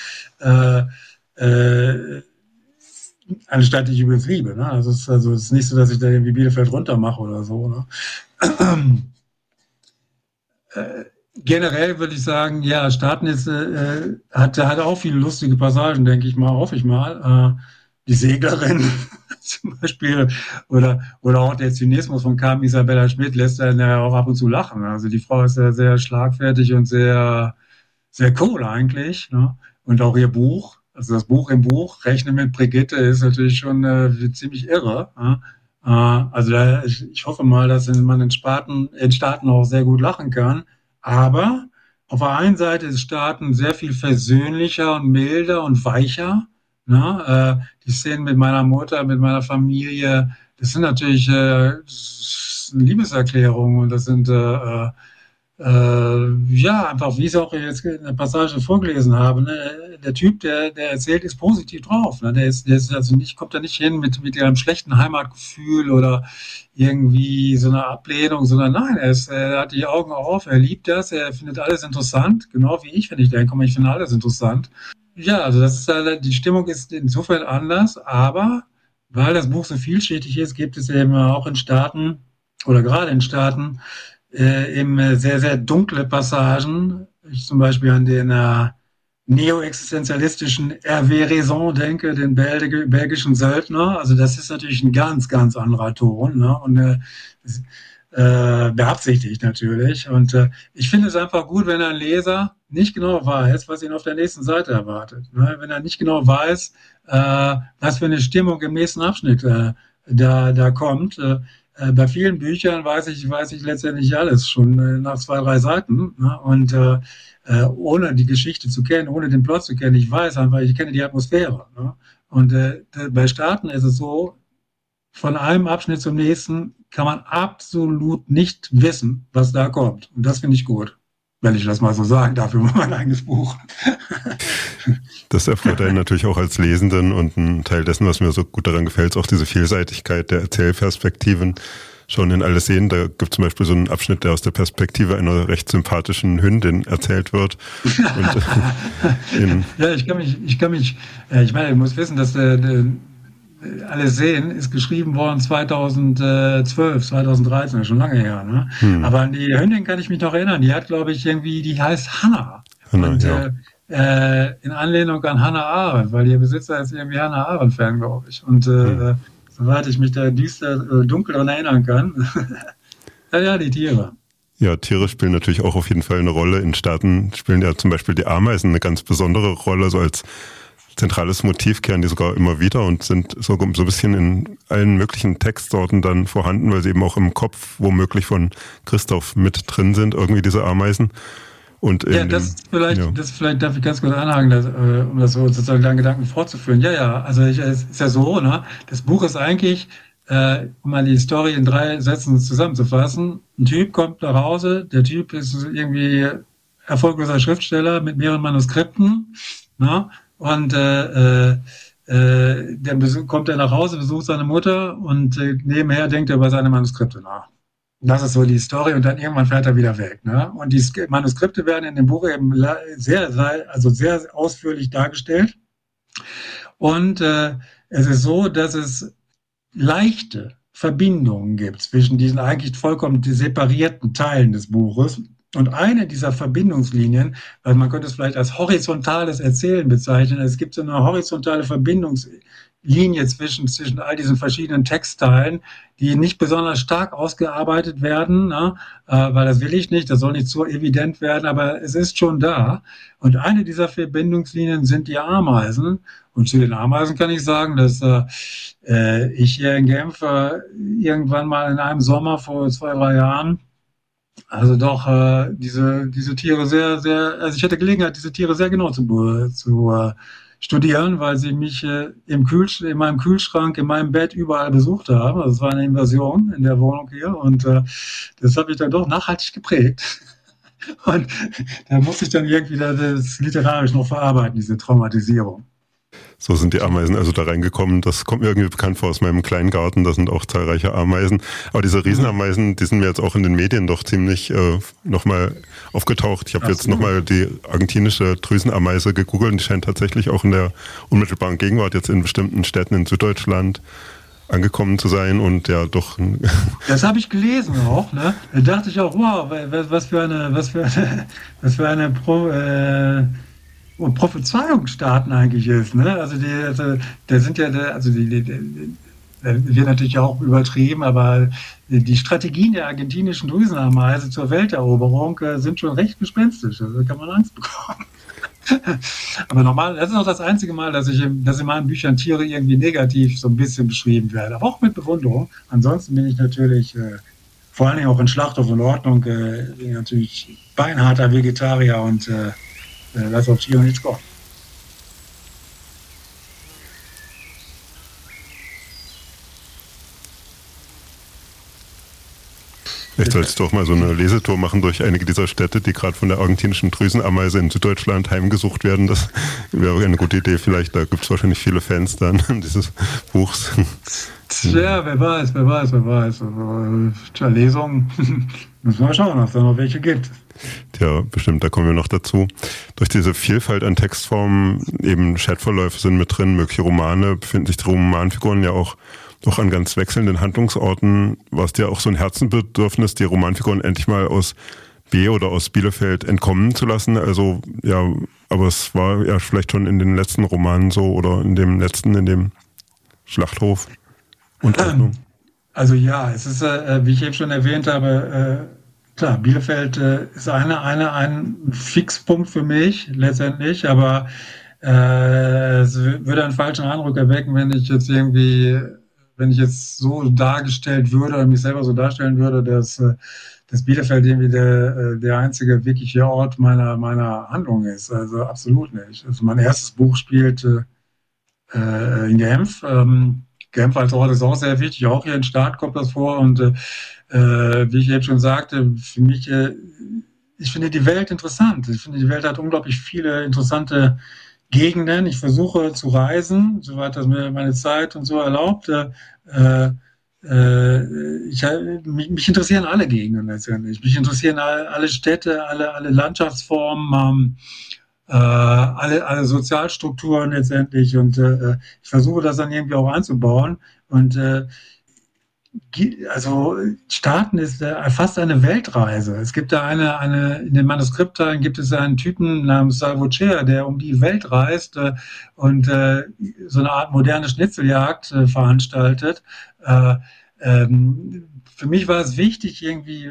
Eine Stadt, die ich übrigens liebe. Ne? Es ist nicht so, dass ich da irgendwie Bielefeld runter mache oder so. Ne? Generell würde ich sagen, ja, Staaten hat auch viele lustige Passagen, denke ich mal, hoffe ich mal. Die Seglerin zum Beispiel oder auch der Zynismus von Carmen Isabella Schmidt lässt einen ja auch ab und zu lachen. Also die Frau ist ja sehr schlagfertig und sehr, sehr cool eigentlich. Ne? Und auch ihr Buch, also das Buch im Buch, Rechnen mit Brigitte, ist natürlich schon ziemlich irre. Also ich hoffe mal, dass man in Staaten auch sehr gut lachen kann. Aber auf der einen Seite ist Staaten sehr viel versöhnlicher und milder und weicher. Ne? Die Szenen mit meiner Mutter, mit meiner Familie, das sind natürlich das sind Liebeserklärungen und das sind einfach, wie ich es auch jetzt in der Passage vorgelesen habe, ne? Der Typ, der erzählt, ist positiv drauf. Ne? Der ist also kommt da nicht hin mit einem schlechten Heimatgefühl oder irgendwie so einer Ablehnung, sondern nein, er hat die Augen auf, er liebt das, er findet alles interessant, genau wie ich, wenn ich denke, ich finde alles interessant. Ja, also die Stimmung ist insofern anders, aber weil das Buch so vielschichtig ist, gibt es eben auch in Staaten oder gerade in Staaten eben sehr, sehr dunkle Passagen. Ich zum Beispiel an den neo-existenzialistischen Hervé Raison denke, den belgischen Söldner. Also das ist natürlich ein ganz, ganz anderer Ton, ne? Und beabsichtigt natürlich. Und ich finde es einfach gut, wenn ein Leser nicht genau weiß, was ihn auf der nächsten Seite erwartet. Ne? Wenn er nicht genau weiß, was für eine Stimmung im nächsten Abschnitt da kommt. Bei vielen Büchern weiß ich letztendlich alles schon nach 2, 3 Seiten. Ne? Und ohne die Geschichte zu kennen, ohne den Plot zu kennen, ich weiß einfach, ich kenne die Atmosphäre. Ne? Und bei Staaten ist es so, von einem Abschnitt zum nächsten kann man absolut nicht wissen, was da kommt. Und das finde ich gut, wenn ich das mal so sagen darf über mein eigenes Buch. Das erfreut einen natürlich auch als Lesenden, und ein Teil dessen, was mir so gut daran gefällt, ist auch diese Vielseitigkeit der Erzählperspektiven. Schon in Alles sehen, da gibt es zum Beispiel so einen Abschnitt, der aus der Perspektive einer recht sympathischen Hündin erzählt wird. Ja, ich meine, du musst wissen, dass Alles sehen ist geschrieben worden 2012, 2013, schon lange her. Ne? Aber an die Hündin kann ich mich noch erinnern. Die hat, glaube ich, die heißt Hannah. Und in Anlehnung an Hannah Arendt, weil ihr Besitzer ist irgendwie Hannah Arendt-Fan, glaube ich. Und soweit ich mich da dunkel daran erinnern kann, ja, die Tiere. Ja, Tiere spielen natürlich auch auf jeden Fall eine Rolle. In Staaten spielen ja zum Beispiel die Ameisen eine ganz besondere Rolle, so als zentrales Motiv kehren die sogar immer wieder und sind so ein bisschen in allen möglichen Textsorten dann vorhanden, weil sie eben auch im Kopf womöglich von Christoph mit drin sind, irgendwie diese Ameisen. Und das vielleicht darf ich ganz kurz anhaken, um das so sozusagen deinen Gedanken fortzuführen. Also es ist ja so, ne? Das Buch ist eigentlich, um mal die Story in 3 Sätzen zusammenzufassen. Ein Typ kommt nach Hause, der Typ ist irgendwie erfolgloser Schriftsteller mit mehreren Manuskripten, ne? Und dann kommt er nach Hause, besucht seine Mutter und nebenher denkt er über seine Manuskripte nach. Das ist so die Story und dann irgendwann fährt er wieder weg. Ne? Und die Manuskripte werden in dem Buch eben sehr ausführlich dargestellt. Und es ist so, dass es leichte Verbindungen gibt zwischen diesen eigentlich vollkommen separierten Teilen des Buches. Und eine dieser Verbindungslinien, weil man könnte es vielleicht als horizontales Erzählen bezeichnen, es gibt so eine horizontale Verbindungslinie zwischen all diesen verschiedenen Textteilen, die nicht besonders stark ausgearbeitet werden, ne? Weil das will ich nicht, das soll nicht zu evident werden, aber es ist schon da. Und eine dieser Verbindungslinien sind die Ameisen. Und zu den Ameisen kann ich sagen, dass ich hier in Genf irgendwann mal in einem Sommer vor 2-3 Jahren also doch diese Tiere also ich hatte Gelegenheit, diese Tiere sehr genau zu studieren, weil sie mich in meinem Kühlschrank, in meinem Bett überall besucht haben. Also es war eine Invasion in der Wohnung hier und das hat mich dann doch nachhaltig geprägt. Und da musste ich dann irgendwie das literarisch noch verarbeiten, diese Traumatisierung. So sind die Ameisen also da reingekommen. Das kommt mir irgendwie bekannt vor aus meinem kleinen Garten. Da sind auch zahlreiche Ameisen. Aber diese Riesenameisen, die sind mir jetzt auch in den Medien doch ziemlich nochmal aufgetaucht. Ich habe jetzt nochmal die argentinische Drüsenameise gegoogelt und die scheint tatsächlich auch in der unmittelbaren Gegenwart jetzt in bestimmten Städten in Süddeutschland angekommen zu sein und ja doch. Das habe ich gelesen auch, ne? Da dachte ich auch, wow, was für eine Prophezeiungsstaaten eigentlich ist, ne? Also da sind ja, wird natürlich auch übertrieben, aber die Strategien der argentinischen Drüsenameise zur Welteroberung sind schon recht gespenstisch. Also da kann man Angst bekommen. Aber normal, das ist auch das einzige Mal, dass in meinen Büchern Tiere irgendwie negativ so ein bisschen beschrieben werden, aber auch mit Bewunderung. Ansonsten bin ich natürlich, vor allen Dingen auch in Schlachthof und Ordnung, bin ich natürlich beinharter Vegetarier und lass auf Tiere nichts kommen. Vielleicht sollst du auch mal so eine Lesetour machen durch einige dieser Städte, die gerade von der argentinischen Drüsenameise in Süddeutschland heimgesucht werden. Das wäre eine gute Idee vielleicht. Da gibt es wahrscheinlich viele Fans dann dieses Buchs. Tja, wer weiß. Tja, Lesungen, müssen wir mal schauen, ob es da noch welche gibt. Ja, bestimmt, da kommen wir noch dazu. Durch diese Vielfalt an Textformen, eben Chatverläufe sind mit drin, mögliche Romane, befinden sich die Romanfiguren ja auch an ganz wechselnden Handlungsorten. War es dir auch so ein Herzenbedürfnis, die Romanfiguren endlich mal aus B oder aus Bielefeld entkommen zu lassen? Also, ja, aber es war ja vielleicht schon in den letzten Romanen so oder in dem Schlachthof und Ordnung. Also ja, es ist, wie ich eben schon erwähnt habe, klar, Bielefeld ist ein Fixpunkt für mich letztendlich, aber es würde einen falschen Eindruck erwecken, wenn ich jetzt so dargestellt würde oder mich selber so darstellen würde, dass Bielefeld irgendwie der einzige wirkliche Ort meiner Handlung ist. Also absolut nicht. Also mein erstes Buch spielt in Genf. Genf als Ort ist auch sehr wichtig. Auch hier in Stadt kommt das vor. Und wie ich eben schon sagte, für mich, ich finde die Welt interessant. Ich finde, die Welt hat unglaublich viele interessante Gegenden. Ich versuche zu reisen, soweit das mir meine Zeit und so erlaubt. Mich interessieren alle Gegenden letztendlich. Mich interessieren alle Städte, alle Landschaftsformen, alle Sozialstrukturen letztendlich. Und ich versuche das dann irgendwie auch einzubauen. Und Also Starten ist fast eine Weltreise. Es gibt da in den Manuskriptteilen gibt es einen Typen namens Salvocer, der um die Welt reist und so eine Art moderne Schnitzeljagd veranstaltet. Für mich war es wichtig, irgendwie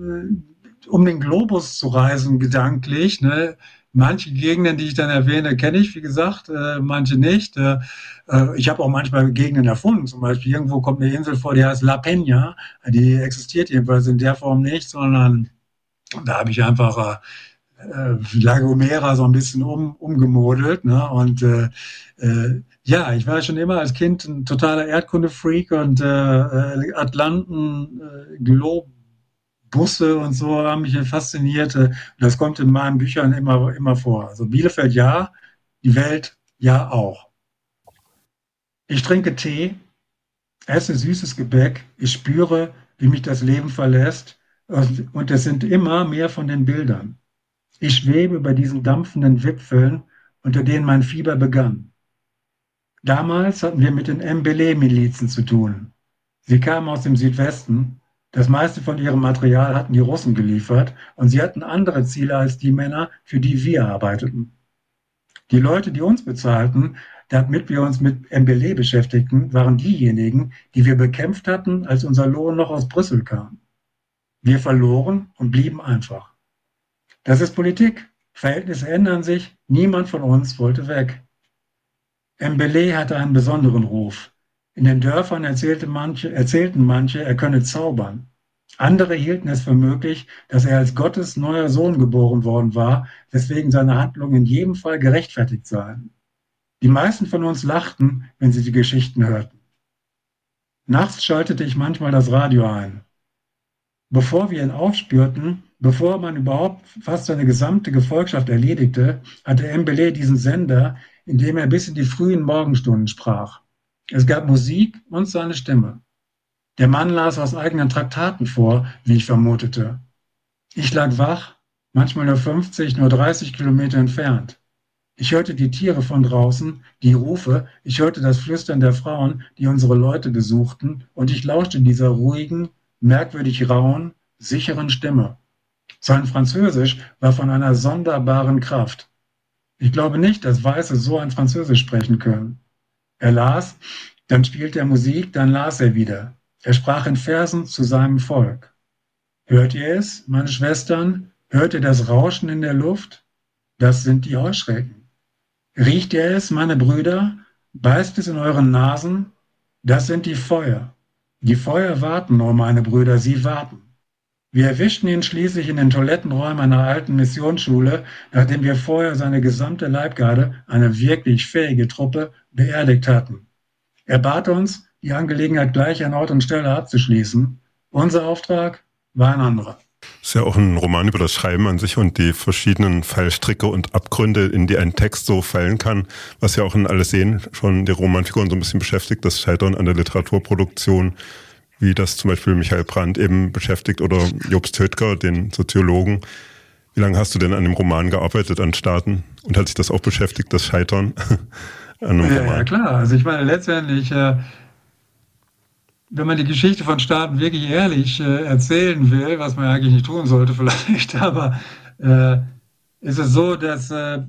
um den Globus zu reisen, gedanklich. Ne? Manche Gegenden, die ich dann erwähne, kenne ich, wie gesagt, manche nicht. Ich habe auch manchmal Gegenden erfunden. Zum Beispiel irgendwo kommt eine Insel vor, die heißt La Peña. Die existiert jedenfalls in der Form nicht, sondern da habe ich einfach La Gomera so ein bisschen umgemodelt. Ne? Und ja, ich war schon immer als Kind ein totaler Erdkunde-Freak und Atlanten, Busse und so haben mich fasziniert. Das kommt in meinen Büchern immer vor. Also Bielefeld ja, die Welt ja auch. Ich trinke Tee, esse süßes Gebäck, ich spüre, wie mich das Leben verlässt und es sind immer mehr von den Bildern. Ich schwebe über diesen dampfenden Wipfeln, unter denen mein Fieber begann. Damals hatten wir mit den Mbele-Milizen zu tun. Sie kamen aus dem Südwesten. Das meiste von ihrem Material hatten die Russen geliefert und sie hatten andere Ziele als die Männer, für die wir arbeiteten. Die Leute, die uns bezahlten, damit wir uns mit Mbele beschäftigten, waren diejenigen, die wir bekämpft hatten, als unser Lohn noch aus Brüssel kam. Wir verloren und blieben einfach. Das ist Politik. Verhältnisse ändern sich. Niemand von uns wollte weg. Mbele hatte einen besonderen Ruf. In den Dörfern erzählten manche, er könne zaubern. Andere hielten es für möglich, dass er als Gottes neuer Sohn geboren worden war, weswegen seine Handlungen in jedem Fall gerechtfertigt seien. Die meisten von uns lachten, wenn sie die Geschichten hörten. Nachts schaltete ich manchmal das Radio ein. Bevor wir ihn aufspürten, bevor man überhaupt fast seine gesamte Gefolgschaft erledigte, hatte Mbele diesen Sender, in dem er bis in die frühen Morgenstunden sprach. Es gab Musik und seine Stimme. Der Mann las aus eigenen Traktaten vor, wie ich vermutete. Ich lag wach, manchmal nur 50, nur 30 Kilometer entfernt. Ich hörte die Tiere von draußen, die Rufe, ich hörte das Flüstern der Frauen, die unsere Leute besuchten, und ich lauschte dieser ruhigen, merkwürdig rauen, sicheren Stimme. Sein Französisch war von einer sonderbaren Kraft. Ich glaube nicht, dass Weiße so ein Französisch sprechen können. Er las, dann spielte er Musik, dann las er wieder. Er sprach in Versen zu seinem Volk. Hört ihr es, meine Schwestern? Hört ihr das Rauschen in der Luft? Das sind die Heuschrecken. Riecht ihr es, meine Brüder? Beißt es in euren Nasen? Das sind die Feuer. Die Feuer warten, oh meine Brüder, sie warten. Wir erwischten ihn schließlich in den Toilettenräumen einer alten Missionsschule, nachdem wir vorher seine gesamte Leibgarde, eine wirklich fähige Truppe, beerdigt hatten. Er bat uns, die Angelegenheit gleich an Ort und Stelle abzuschließen. Unser Auftrag war ein anderer. Das ist ja auch ein Roman über das Schreiben an sich und die verschiedenen Fallstricke und Abgründe, in die ein Text so fallen kann, was ja auch in Alles sehen schon die Romanfiguren so ein bisschen beschäftigt, das Scheitern an der Literaturproduktion, wie das zum Beispiel Michael Brandt eben beschäftigt oder Jobst Tödtker, den Soziologen. Wie lange hast du denn an dem Roman gearbeitet, an Starten? Und hat sich das auch beschäftigt, das Scheitern an einem Roman? Ja, klar. Also ich meine, letztendlich, wenn man die Geschichte von Starten wirklich ehrlich erzählen will, was man eigentlich nicht tun sollte vielleicht, aber ist es so, dass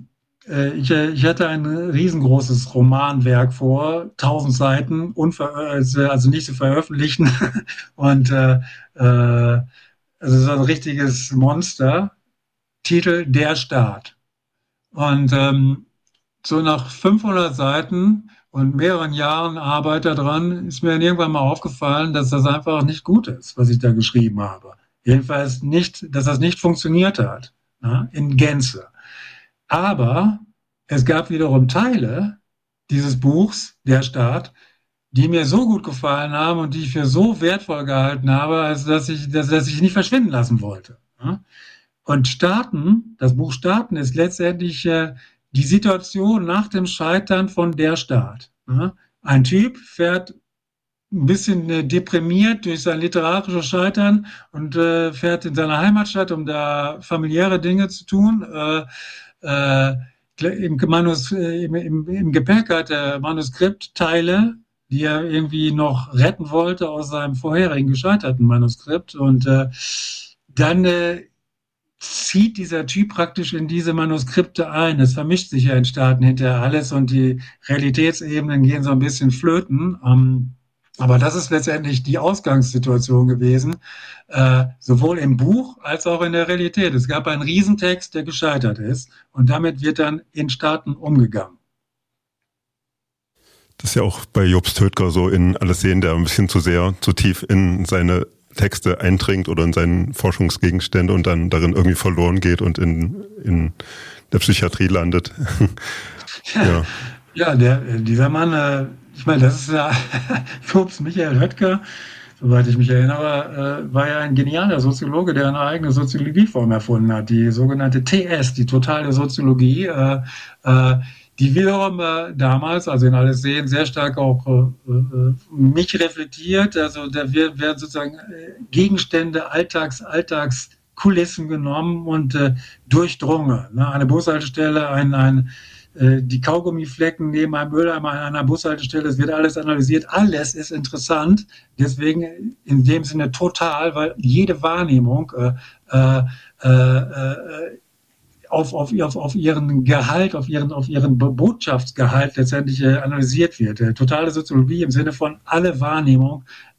ich hatte ein riesengroßes Romanwerk vor, 1000 Seiten, also nicht zu veröffentlichen. Und also so ein richtiges Monster. Titel Der Staat. Und so nach 500 Seiten und mehreren Jahren Arbeit daran ist mir dann irgendwann mal aufgefallen, dass das einfach nicht gut ist, was ich da geschrieben habe. Jedenfalls nicht, dass das nicht funktioniert hat, ja, in Gänze. Aber es gab wiederum Teile dieses Buchs, Der Staat, die mir so gut gefallen haben und die ich für so wertvoll gehalten habe, also dass ich nicht verschwinden lassen wollte. Ja? Und Starten, das Buch Starten ist letztendlich die Situation nach dem Scheitern von Der Staat. Ja? Ein Typ fährt ein bisschen deprimiert durch sein literarisches Scheitern und fährt in seine Heimatstadt, um da familiäre Dinge zu tun. Im Gepäck hat er Manuskriptteile, die er irgendwie noch retten wollte aus seinem vorherigen gescheiterten Manuskript. Und dann zieht dieser Typ praktisch in diese Manuskripte ein. Es vermischt sich ja in Staaten hinterher alles und die Realitätsebenen gehen so ein bisschen flöten. Aber das ist letztendlich die Ausgangssituation gewesen, sowohl im Buch als auch in der Realität. Es gab einen Riesentext, der gescheitert ist und damit wird dann in Staaten umgegangen. Das ist ja auch bei Jobst Tödtger so in Alles sehen, der ein bisschen zu tief in seine Texte eindringt oder in seinen Forschungsgegenstände und dann darin irgendwie verloren geht und in der Psychiatrie landet. Ja, dieser Mann, ich meine, das ist ja Jobst Michael Höttger, soweit ich mich erinnere, war ja ein genialer Soziologe, der eine eigene Soziologieform erfunden hat, die sogenannte TS, die totale Soziologie, die wiederum damals, also in Alles sehen, sehr stark auch mich reflektiert. Also da werden sozusagen Gegenstände, Alltagskulissen genommen und durchdrungen. Ne? Eine Bushaltestelle, die Kaugummiflecken neben einem Mülleimer an einer Bushaltestelle, es wird alles analysiert. Alles ist interessant. Deswegen in dem Sinne total, weil jede Wahrnehmung auf ihren Gehalt, auf ihren Botschaftsgehalt letztendlich analysiert wird. Totale Soziologie im Sinne von alle Wahrnehmung,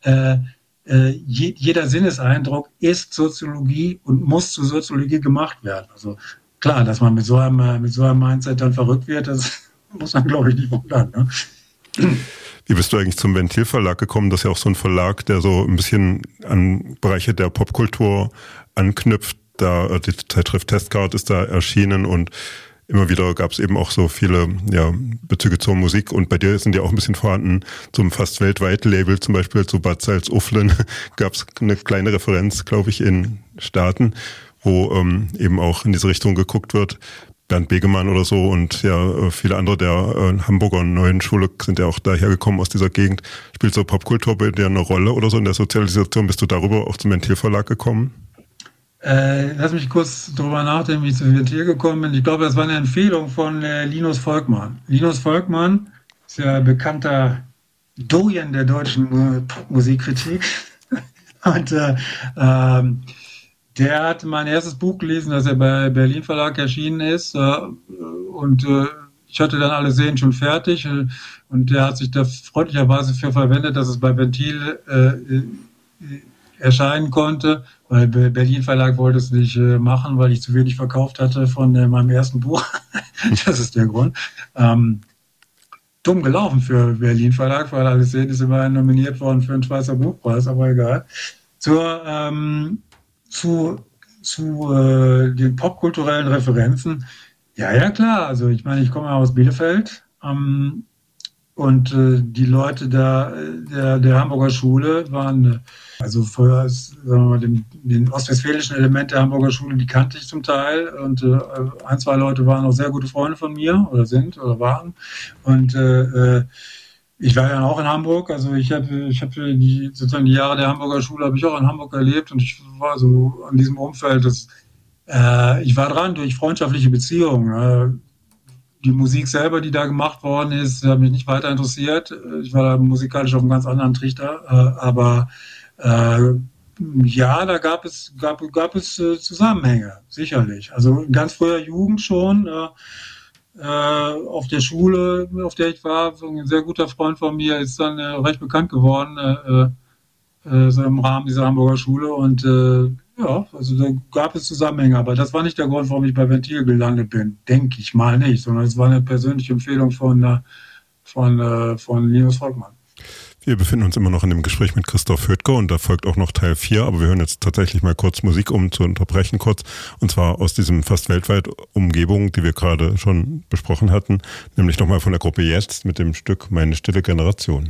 jeder Sinneseindruck ist Soziologie und muss zu Soziologie gemacht werden. Also klar, dass man mit so einem Mindset dann verrückt wird, das muss man, glaube ich, nicht wundern. Ne? Wie bist du eigentlich zum Ventil-Verlag gekommen? Das ist ja auch so ein Verlag, der so ein bisschen an Bereiche der Popkultur anknüpft. Da die Zeitschrift Testcard ist da erschienen und immer wieder gab es eben auch so viele Bezüge zur Musik und bei dir sind ja auch ein bisschen vorhanden zum fast weltweiten Label, zum Beispiel zu Bad Salzuflen gab es eine kleine Referenz, glaube ich, in Staaten, wo eben auch in diese Richtung geguckt wird. Bernd Begemann oder so und ja viele andere der Hamburger Neuen Schule sind ja auch daher gekommen aus dieser Gegend. Spielt so Popkultur bei dir eine Rolle oder so in der Sozialisation? Bist du darüber auch zum Ventil-Verlag gekommen? Lass mich kurz darüber nachdenken, wie ich zu Ventil gekommen bin. Ich glaube, das war eine Empfehlung von Linus Volkmann. Linus Volkmann ist ja bekannter Doyen der deutschen Popmusikkritik. Und der hat mein erstes Buch gelesen, das ja bei Berlin Verlag erschienen ist. Und ich hatte dann Alles sehen schon fertig. Und der hat sich da freundlicherweise für verwendet, dass es bei Ventil erscheinen konnte, weil Berlin Verlag wollte es nicht machen, weil ich zu wenig verkauft hatte von meinem ersten Buch. Das ist der Grund. Dumm gelaufen für Berlin Verlag, weil Alles sehen ist immerhin nominiert worden für den Schweizer Buchpreis, aber egal. Zu den popkulturellen Referenzen. Ja, klar. Also ich meine, ich komme aus Bielefeld. Und die Leute da der Hamburger Schule waren, also vorher, sagen wir mal, den ostwestfälischen Element der Hamburger Schule, die kannte ich zum Teil. Und ein, zwei Leute waren auch sehr gute Freunde von mir oder sind oder waren. Und ich war ja auch in Hamburg, also ich habe sozusagen die Jahre der Hamburger Schule habe ich auch in Hamburg erlebt und ich war so an diesem Umfeld, ich war dran durch freundschaftliche Beziehungen. Die Musik selber, die da gemacht worden ist, hat mich nicht weiter interessiert. Ich war da musikalisch auf einem ganz anderen Trichter. Aber da gab es Zusammenhänge, sicherlich. Also in ganz früher Jugend schon. Auf der Schule, auf der ich war, ein sehr guter Freund von mir ist dann recht bekannt geworden, so im Rahmen dieser Hamburger Schule. Und also da gab es Zusammenhänge, aber das war nicht der Grund, warum ich bei Ventil gelandet bin. Denke ich mal nicht, sondern es war eine persönliche Empfehlung von Linus Volkmann. Wir befinden uns immer noch in dem Gespräch mit Christoph Höttger und da folgt auch noch Teil 4, aber wir hören jetzt tatsächlich mal kurz Musik, um zu unterbrechen kurz, und zwar aus diesem fast weltweit Umgebung, die wir gerade schon besprochen hatten, nämlich nochmal von der Gruppe Jetzt mit dem Stück Meine stille Generation.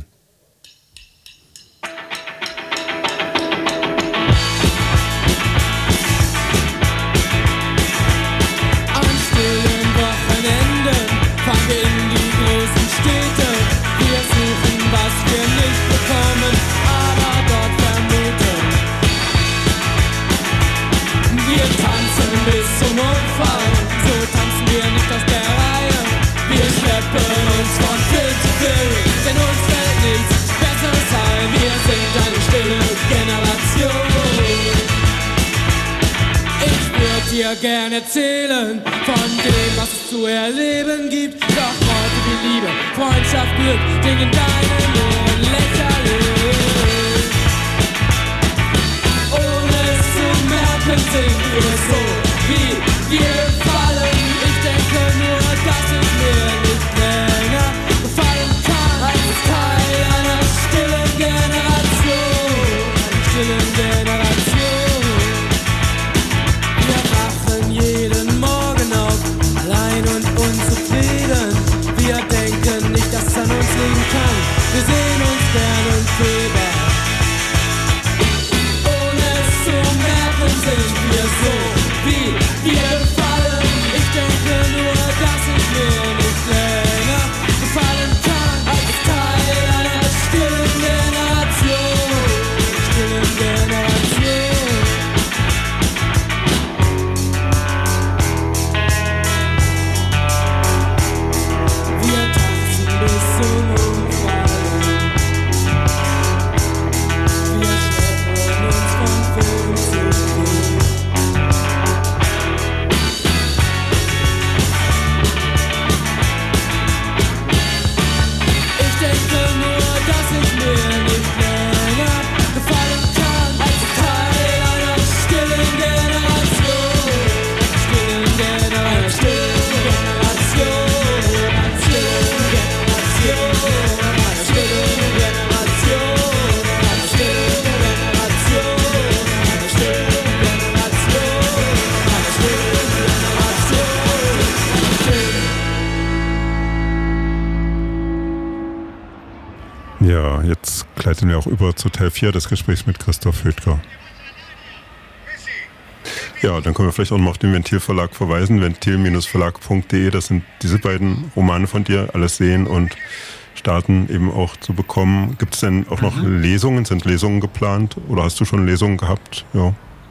Denn uns fällt nichts dir gern erzählen von dem, was es zu erleben gibt. Doch Worte wie Liebe, Freundschaft, Glück klingen deinen Ohren lächerlich. Ohne es zu merken, sind wir so, wie wir fallen. Ich denke nur, dass ich mir nicht länger gefallen kann als Teil einer stillen Generation. Stillen Generation. Wir wachen jeden Morgen auf, allein und unzufrieden. Wir denken nicht, dass es an uns liegen kann. Wir sehen uns gern und Fieber. Ohne es zu merken, sind wir so, wie wir gefallen. Ich denke nur, dass ich mir nicht länger gefallen kann als Teil einer stillen Generation. Stillen Generation. Wir tanzen bis zum Umfallen. Wir schleppen uns von Film zu Film. Ich denke nur, dass ich mir nicht länger gefallen kann als Teil einer stillen Generation. Stillen Generation. Ja, jetzt gleiten wir auch über zu Teil 4 des Gesprächs mit Christoph Hödtger. Ja, dann können wir vielleicht auch noch auf den Ventil-Verlag verweisen, ventil-verlag.de, das sind diese beiden Romane von dir, alles sehen und starten eben auch zu bekommen. Gibt es denn auch noch Lesungen? Sind Lesungen geplant oder hast du schon Lesungen gehabt? Ja.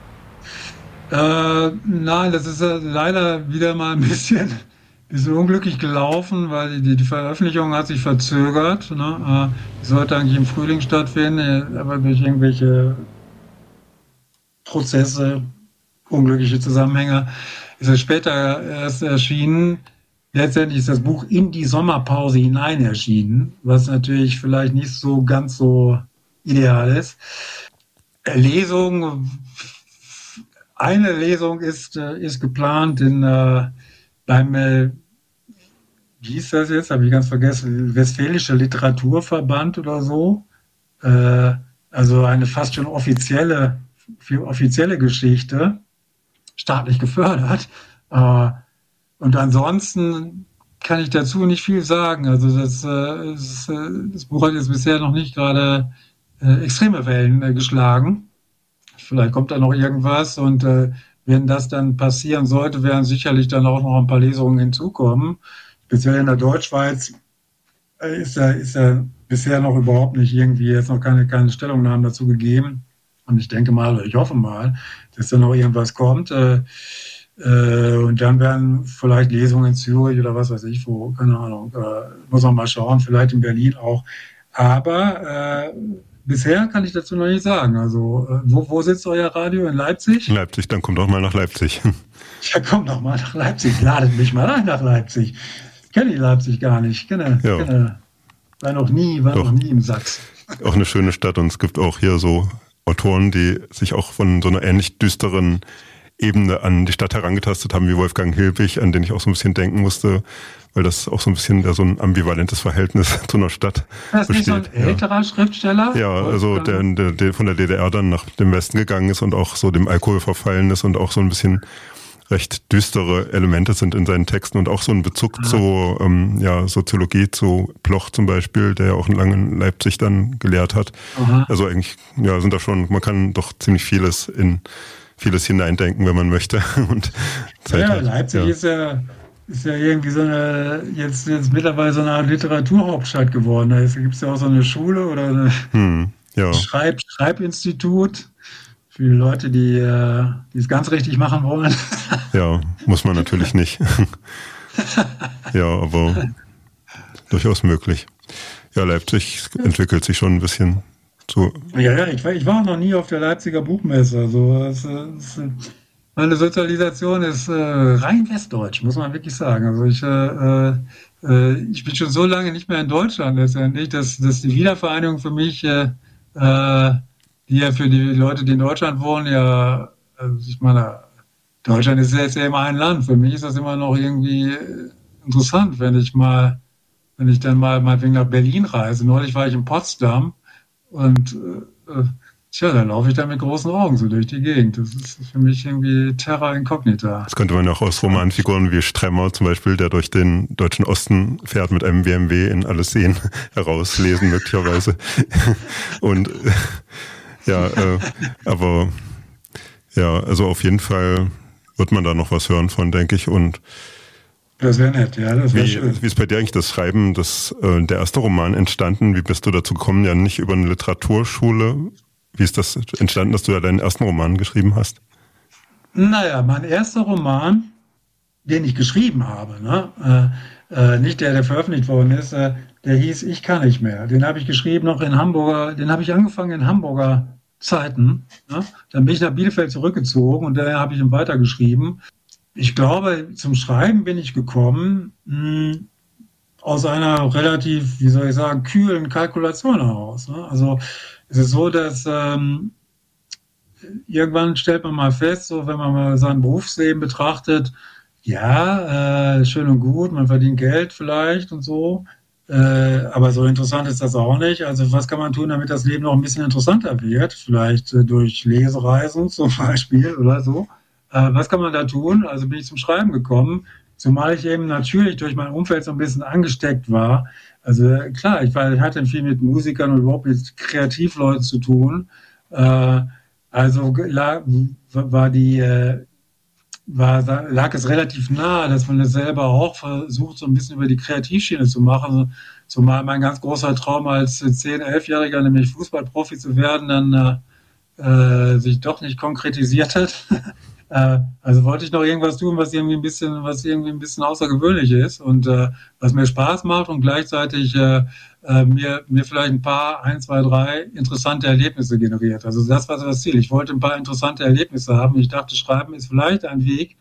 Nein, das ist leider wieder mal ein bisschen unglücklich gelaufen, weil die Veröffentlichung hat sich verzögert. Ne? Die sollte eigentlich im Frühling stattfinden, aber durch irgendwelche Prozesse, unglückliche Zusammenhänge, ist es später erst erschienen. Letztendlich ist das Buch in die Sommerpause hinein erschienen, was natürlich vielleicht nicht so ganz so ideal ist. Eine Lesung ist geplant beim, wie hieß das jetzt? Habe ich ganz vergessen, Westfälischer Literaturverband oder so. Also eine fast schon offizielle Geschichte, staatlich gefördert. Und ansonsten kann ich dazu nicht viel sagen. Also das Buch hat jetzt bisher noch nicht gerade extreme Wellen geschlagen. Vielleicht kommt da noch irgendwas und wenn das dann passieren sollte, werden sicherlich dann auch noch ein paar Lesungen hinzukommen. Speziell in der Deutschschweiz ist ja bisher noch überhaupt nicht irgendwie jetzt noch keine Stellungnahmen dazu gegeben. Und ich denke mal, oder ich hoffe mal, dass da noch irgendwas kommt. Und dann werden vielleicht Lesungen in Zürich oder was weiß ich wo, keine Ahnung, muss man mal schauen, vielleicht in Berlin auch. Aber bisher kann ich dazu noch nicht sagen. Also, wo sitzt euer Radio? In Leipzig? In Leipzig, dann kommt doch mal nach Leipzig. Ja, kommt doch mal nach Leipzig. Ladet mich mal ein nach Leipzig. Ich kenne die Leipzig gar nicht. War noch nie im Sachs. Auch eine schöne Stadt und es gibt auch hier so Autoren, die sich auch von so einer ähnlich düsteren Ebene an die Stadt herangetastet haben, wie Wolfgang Hilbig, an den ich auch so ein bisschen denken musste, weil das auch so ein bisschen so ein ambivalentes Verhältnis zu einer Stadt das besteht. Ist nicht so ein älterer Schriftsteller? Ja, also der von der DDR dann nach dem Westen gegangen ist und auch so dem Alkohol verfallen ist und auch so ein bisschen recht düstere Elemente sind in seinen Texten und auch so ein Bezug zu Soziologie, zu Bloch zum Beispiel, der ja auch lange in Leipzig dann gelehrt hat. Also eigentlich, ja, sind da schon, man kann doch ziemlich vieles hineindenken, wenn man möchte. Und Zeit hat. Leipzig ist ja irgendwie so eine, jetzt mittlerweile so eine Art Literaturhauptstadt geworden. Da gibt es ja auch so eine Schule oder ein Schreibinstitut für die Leute, die es ganz richtig machen wollen. Ja, muss man natürlich nicht. Ja, aber durchaus möglich. Ja, Leipzig entwickelt sich schon ein bisschen zu. Ja, ich war noch nie auf der Leipziger Buchmesse. Also Meine Sozialisation ist rein westdeutsch, muss man wirklich sagen. Also ich bin schon so lange nicht mehr in Deutschland letztendlich, dass die Wiedervereinigung für mich, die ja für die Leute, die in Deutschland wohnen, ja, also ich meine, Deutschland ist ja jetzt eben ein Land. Für mich ist das immer noch irgendwie interessant, wenn ich dann mal wegen nach Berlin reise. Neulich war ich in Potsdam und da laufe ich dann mit großen Augen so durch die Gegend. Das ist für mich irgendwie Terra Incognita. Das könnte man auch aus Romanfiguren wie Stremmer zum Beispiel, der durch den deutschen Osten fährt mit einem BMW in alle Seen herauslesen möglicherweise. Und aber ja, also auf jeden Fall wird man da noch was hören von, denke ich. Und das wäre nett, ja, das wäre schön. Wie ist bei dir eigentlich das Schreiben, der erste Roman entstanden? Wie bist du dazu gekommen? Ja, nicht über eine Literaturschule. Wie ist das entstanden, dass du ja deinen ersten Roman geschrieben hast? Naja, mein erster Roman, den ich geschrieben habe, nicht der veröffentlicht worden ist, der hieß Ich kann nicht mehr. Den habe ich geschrieben noch in Hamburger, den habe ich angefangen in Hamburger Zeiten. Ne? Dann bin ich nach Bielefeld zurückgezogen und da habe ich ihn weitergeschrieben. Ich glaube, zum Schreiben bin ich gekommen aus einer relativ, wie soll ich sagen, kühlen Kalkulation heraus. Ne? Also es ist so, dass irgendwann stellt man mal fest, so wenn man mal sein Berufsleben betrachtet, ja, schön und gut, man verdient Geld vielleicht und so, aber so interessant ist das auch nicht. Also was kann man tun, damit das Leben noch ein bisschen interessanter wird? Vielleicht durch Lesereisen zum Beispiel oder so. Was kann man da tun? Also bin ich zum Schreiben gekommen, zumal ich eben natürlich durch mein Umfeld so ein bisschen angesteckt war. Also klar, ich hatte viel mit Musikern und überhaupt mit Kreativleuten zu tun. Also lag es relativ nahe, dass man das selber auch versucht, so ein bisschen über die Kreativschiene zu machen. Zumal mein ganz großer Traum als 10-, 11-Jähriger, nämlich Fußballprofi zu werden, dann sich doch nicht konkretisiert hat. Also wollte ich noch irgendwas tun, was irgendwie ein bisschen außergewöhnlich ist und was mir Spaß macht und gleichzeitig mir vielleicht ein, zwei, drei interessante Erlebnisse generiert. Also das war so das Ziel. Ich wollte ein paar interessante Erlebnisse haben. Ich dachte, Schreiben ist vielleicht ein Weg,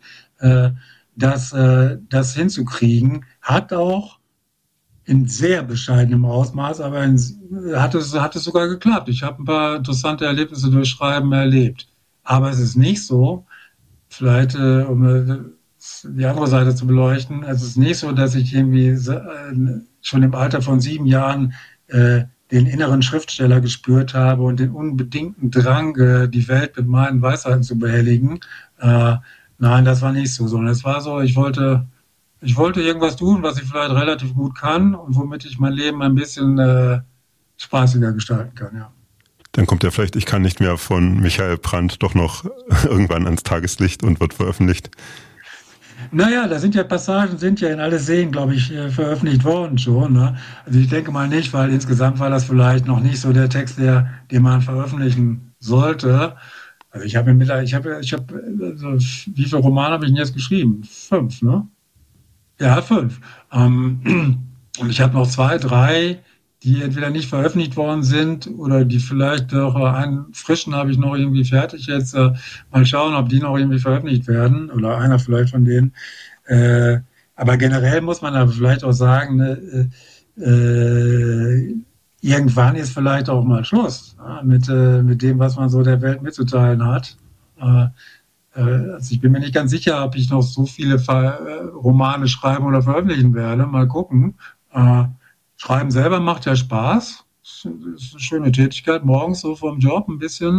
das hinzukriegen. Hat auch in sehr bescheidenem Ausmaß, aber hat es sogar geklappt. Ich habe ein paar interessante Erlebnisse durch Schreiben erlebt. Aber es ist nicht so, vielleicht um die andere Seite zu beleuchten, es ist nicht so, dass ich irgendwie schon im Alter von 7 Jahren den inneren Schriftsteller gespürt habe und den unbedingten Drang, die Welt mit meinen Weisheiten zu behelligen. Nein, das war nicht so, sondern es war so, ich wollte irgendwas tun, was ich vielleicht relativ gut kann und womit ich mein Leben ein bisschen spaßiger gestalten kann, ja. Dann kommt ja vielleicht Ich kann nicht mehr von Michael Brandt doch noch irgendwann ans Tageslicht und wird veröffentlicht. Naja, Passagen sind ja in alle Seen, glaube ich, veröffentlicht worden schon. Ne? Also ich denke mal nicht, weil insgesamt war das vielleicht noch nicht so der Text, den man veröffentlichen sollte. Also wie viele Romane habe ich denn jetzt geschrieben? 5, ne? Ja, 5. Und ich habe noch 2, 3, die entweder nicht veröffentlicht worden sind oder die vielleicht auch einen frischen habe ich noch irgendwie fertig jetzt. Mal schauen, ob die noch irgendwie veröffentlicht werden oder einer vielleicht von denen. Aber generell muss man aber vielleicht auch sagen, irgendwann ist vielleicht auch mal Schluss mit dem, was man so der Welt mitzuteilen hat. Also ich bin mir nicht ganz sicher, ob ich noch so viele Romane schreiben oder veröffentlichen werde. Mal gucken. Schreiben selber macht ja Spaß. Ist eine schöne Tätigkeit, morgens so vom Job ein bisschen.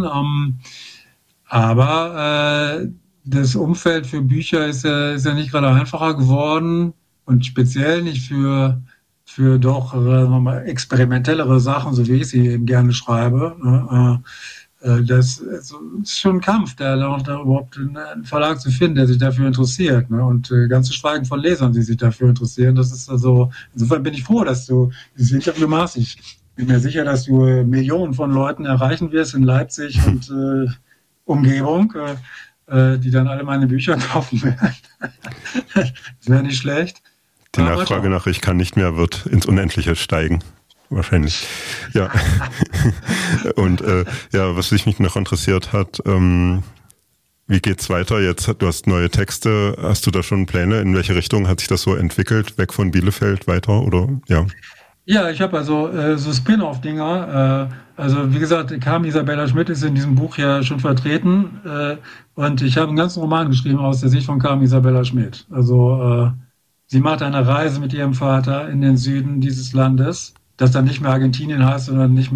Aber das Umfeld für Bücher ist ja nicht gerade einfacher geworden und speziell nicht für doch experimentellere Sachen, so wie ich sie eben gerne schreibe. Das ist schon ein Kampf, da überhaupt einen Verlag zu finden, der sich dafür interessiert. Ne? Und ganz zu schweigen von Lesern, die sich dafür interessieren. Das ist also, insofern bin ich froh, dass du dieses Interview machst. Ich bin mir sicher, dass du Millionen von Leuten erreichen wirst in Leipzig und Umgebung, die dann alle meine Bücher kaufen werden. Das wäre nicht schlecht. Die Nachfrage nach Ich kann nicht mehr wird ins Unendliche steigen. Wahrscheinlich. Ja. Und was mich noch interessiert hat, Wie geht's weiter jetzt? Du hast neue Texte. Hast du da schon Pläne? In welche Richtung hat sich das so entwickelt? Weg von Bielefeld weiter oder ja? Ja, ich habe also so Spin-off-Dinger. Also wie gesagt, Isabella Schmidt ist in diesem Buch ja schon vertreten. Und ich habe einen ganzen Roman geschrieben aus der Sicht von Isabella Schmidt. Also sie macht eine Reise mit ihrem Vater in den Süden dieses Landes, das dann nicht mehr Argentinien heißt, sondern nicht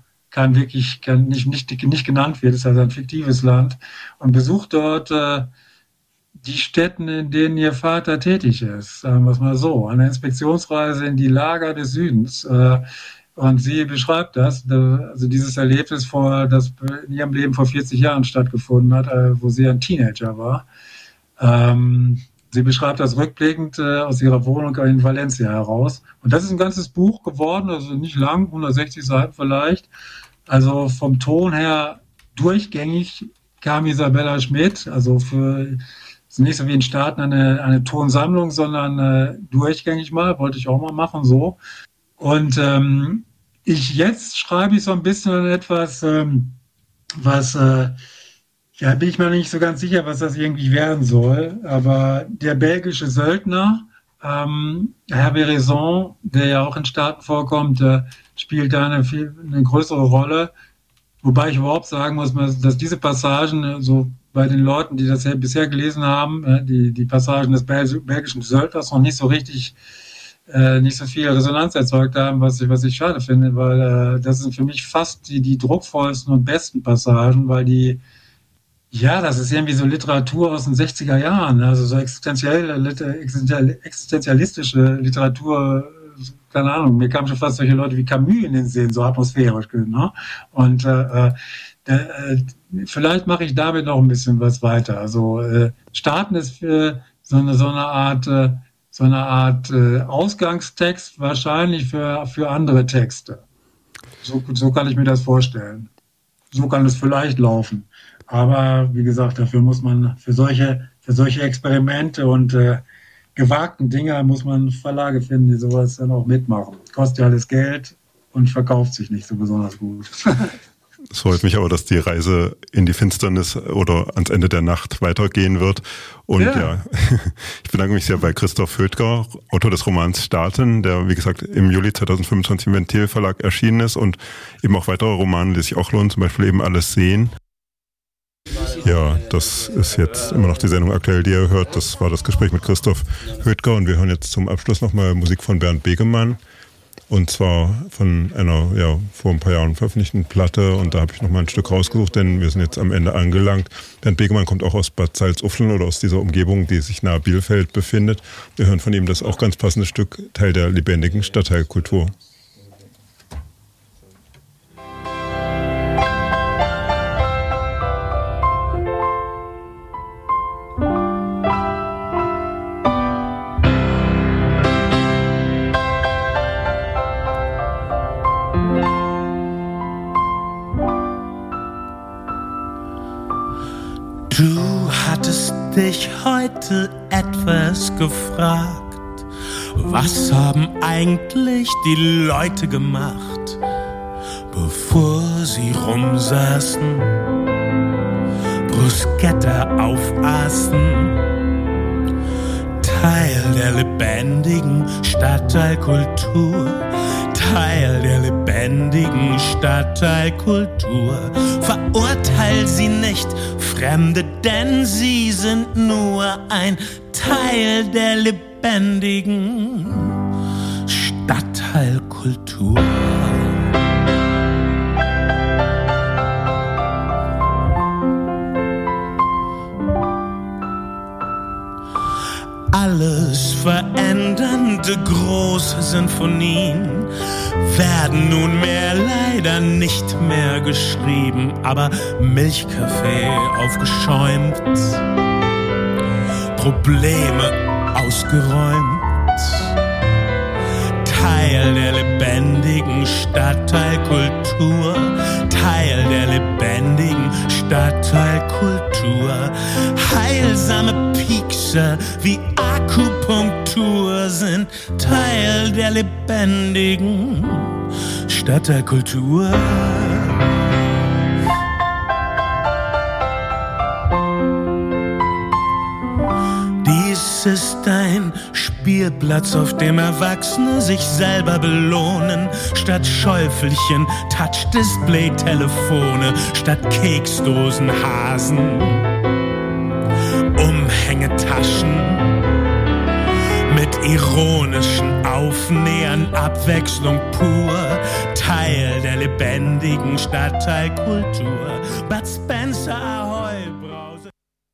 genannt wird. Es ist also ein fiktives Land. Und besucht dort die Städten, in denen ihr Vater tätig ist, sagen wir es mal so, eine Inspektionsreise in die Lager des Südens. Und sie beschreibt das, also dieses Erlebnis, das in ihrem Leben vor 40 Jahren stattgefunden hat, wo sie ein Teenager war. Sie beschreibt das rückblickend aus ihrer Wohnung in Valencia heraus. Und das ist ein ganzes Buch geworden, also nicht lang, 160 Seiten vielleicht. Also vom Ton her durchgängig Isabella Schmidt, also ist nicht so wie in Staaten eine Tonsammlung, sondern durchgängig wollte ich auch mal machen, so. Und jetzt schreibe ich so ein bisschen etwas, bin ich mir nicht so ganz sicher, was das irgendwie werden soll, aber der belgische Söldner, Hervé Raison, der ja auch in Staaten vorkommt, spielt da eine größere Rolle, wobei ich überhaupt sagen muss, dass diese Passagen so bei den Leuten, die das ja bisher gelesen haben, die Passagen des belgischen Söldners noch nicht so richtig, nicht so viel Resonanz erzeugt haben, was ich schade finde, weil das sind für mich fast die druckvollsten und besten Passagen, weil das ist irgendwie so Literatur aus den 60er Jahren, also so existenzialistische Literatur, keine Ahnung, mir kamen schon fast solche Leute wie Camus in den Sinn, so atmosphärisch, ne? Und vielleicht mache ich damit noch ein bisschen was weiter. Also starten ist für so eine Art Ausgangstext wahrscheinlich für andere Texte. So kann ich mir das vorstellen. So kann es vielleicht laufen. Aber wie gesagt, dafür muss man für solche Experimente und gewagten Dinger muss man Verlage finden, die sowas dann auch mitmachen. Kostet ja alles Geld und verkauft sich nicht so besonders gut. Es freut mich aber, dass die Reise in die Finsternis oder ans Ende der Nacht weitergehen wird. Und ja ich bedanke mich sehr bei Christoph Hödger, Autor des Romans Staaten, der, wie gesagt, im Juli 2025 im Ventil Verlag erschienen ist und eben auch weitere Romane, die sich auch lohnen, zum Beispiel eben Alles sehen. Ja, das ist jetzt immer noch die Sendung aktuell, die ihr hört. Das war das Gespräch mit Christoph Hödger und wir hören jetzt zum Abschluss nochmal Musik von Bernd Begemann. Und zwar von einer vor ein paar Jahren veröffentlichten Platte. Und da habe ich nochmal ein Stück rausgesucht, denn wir sind jetzt am Ende angelangt. Bernd Begemann kommt auch aus Bad Salzuflen oder aus dieser Umgebung, die sich nahe Bielefeld befindet. Wir hören von ihm das auch ganz passende Stück, Teil der lebendigen Stadtteilkultur. Dich heute etwas gefragt, was haben eigentlich die Leute gemacht, bevor sie rumsaßen, Bruschetta aufaßen? Teil der lebendigen Stadtteilkultur, Teil der lebendigen Stadtteilkultur. Verurteil sie nicht, Fremde, denn sie sind nur ein Teil der lebendigen Stadtteilkultur. Alles verändernde große Sinfonien werden nunmehr leider nicht mehr geschrieben, aber Milchkaffee aufgeschäumt, Probleme ausgeräumt. Teil der lebendigen Stadtteilkultur, Teil der lebendigen Stadtteilkultur. Heilsame Piekser wie Akupunktur sind Teil der lebendigen Stadtteilkultur. ist ein Spielplatz, auf dem Erwachsene sich selber belohnen. Statt Schäufelchen, Touch-Display-Telefone, statt Keksdosen, Hasen, Umhängetaschen mit ironischen Aufnähern, Abwechslung pur, Teil der lebendigen Stadtteilkultur. Bud Spencer, Ahoi, Brau.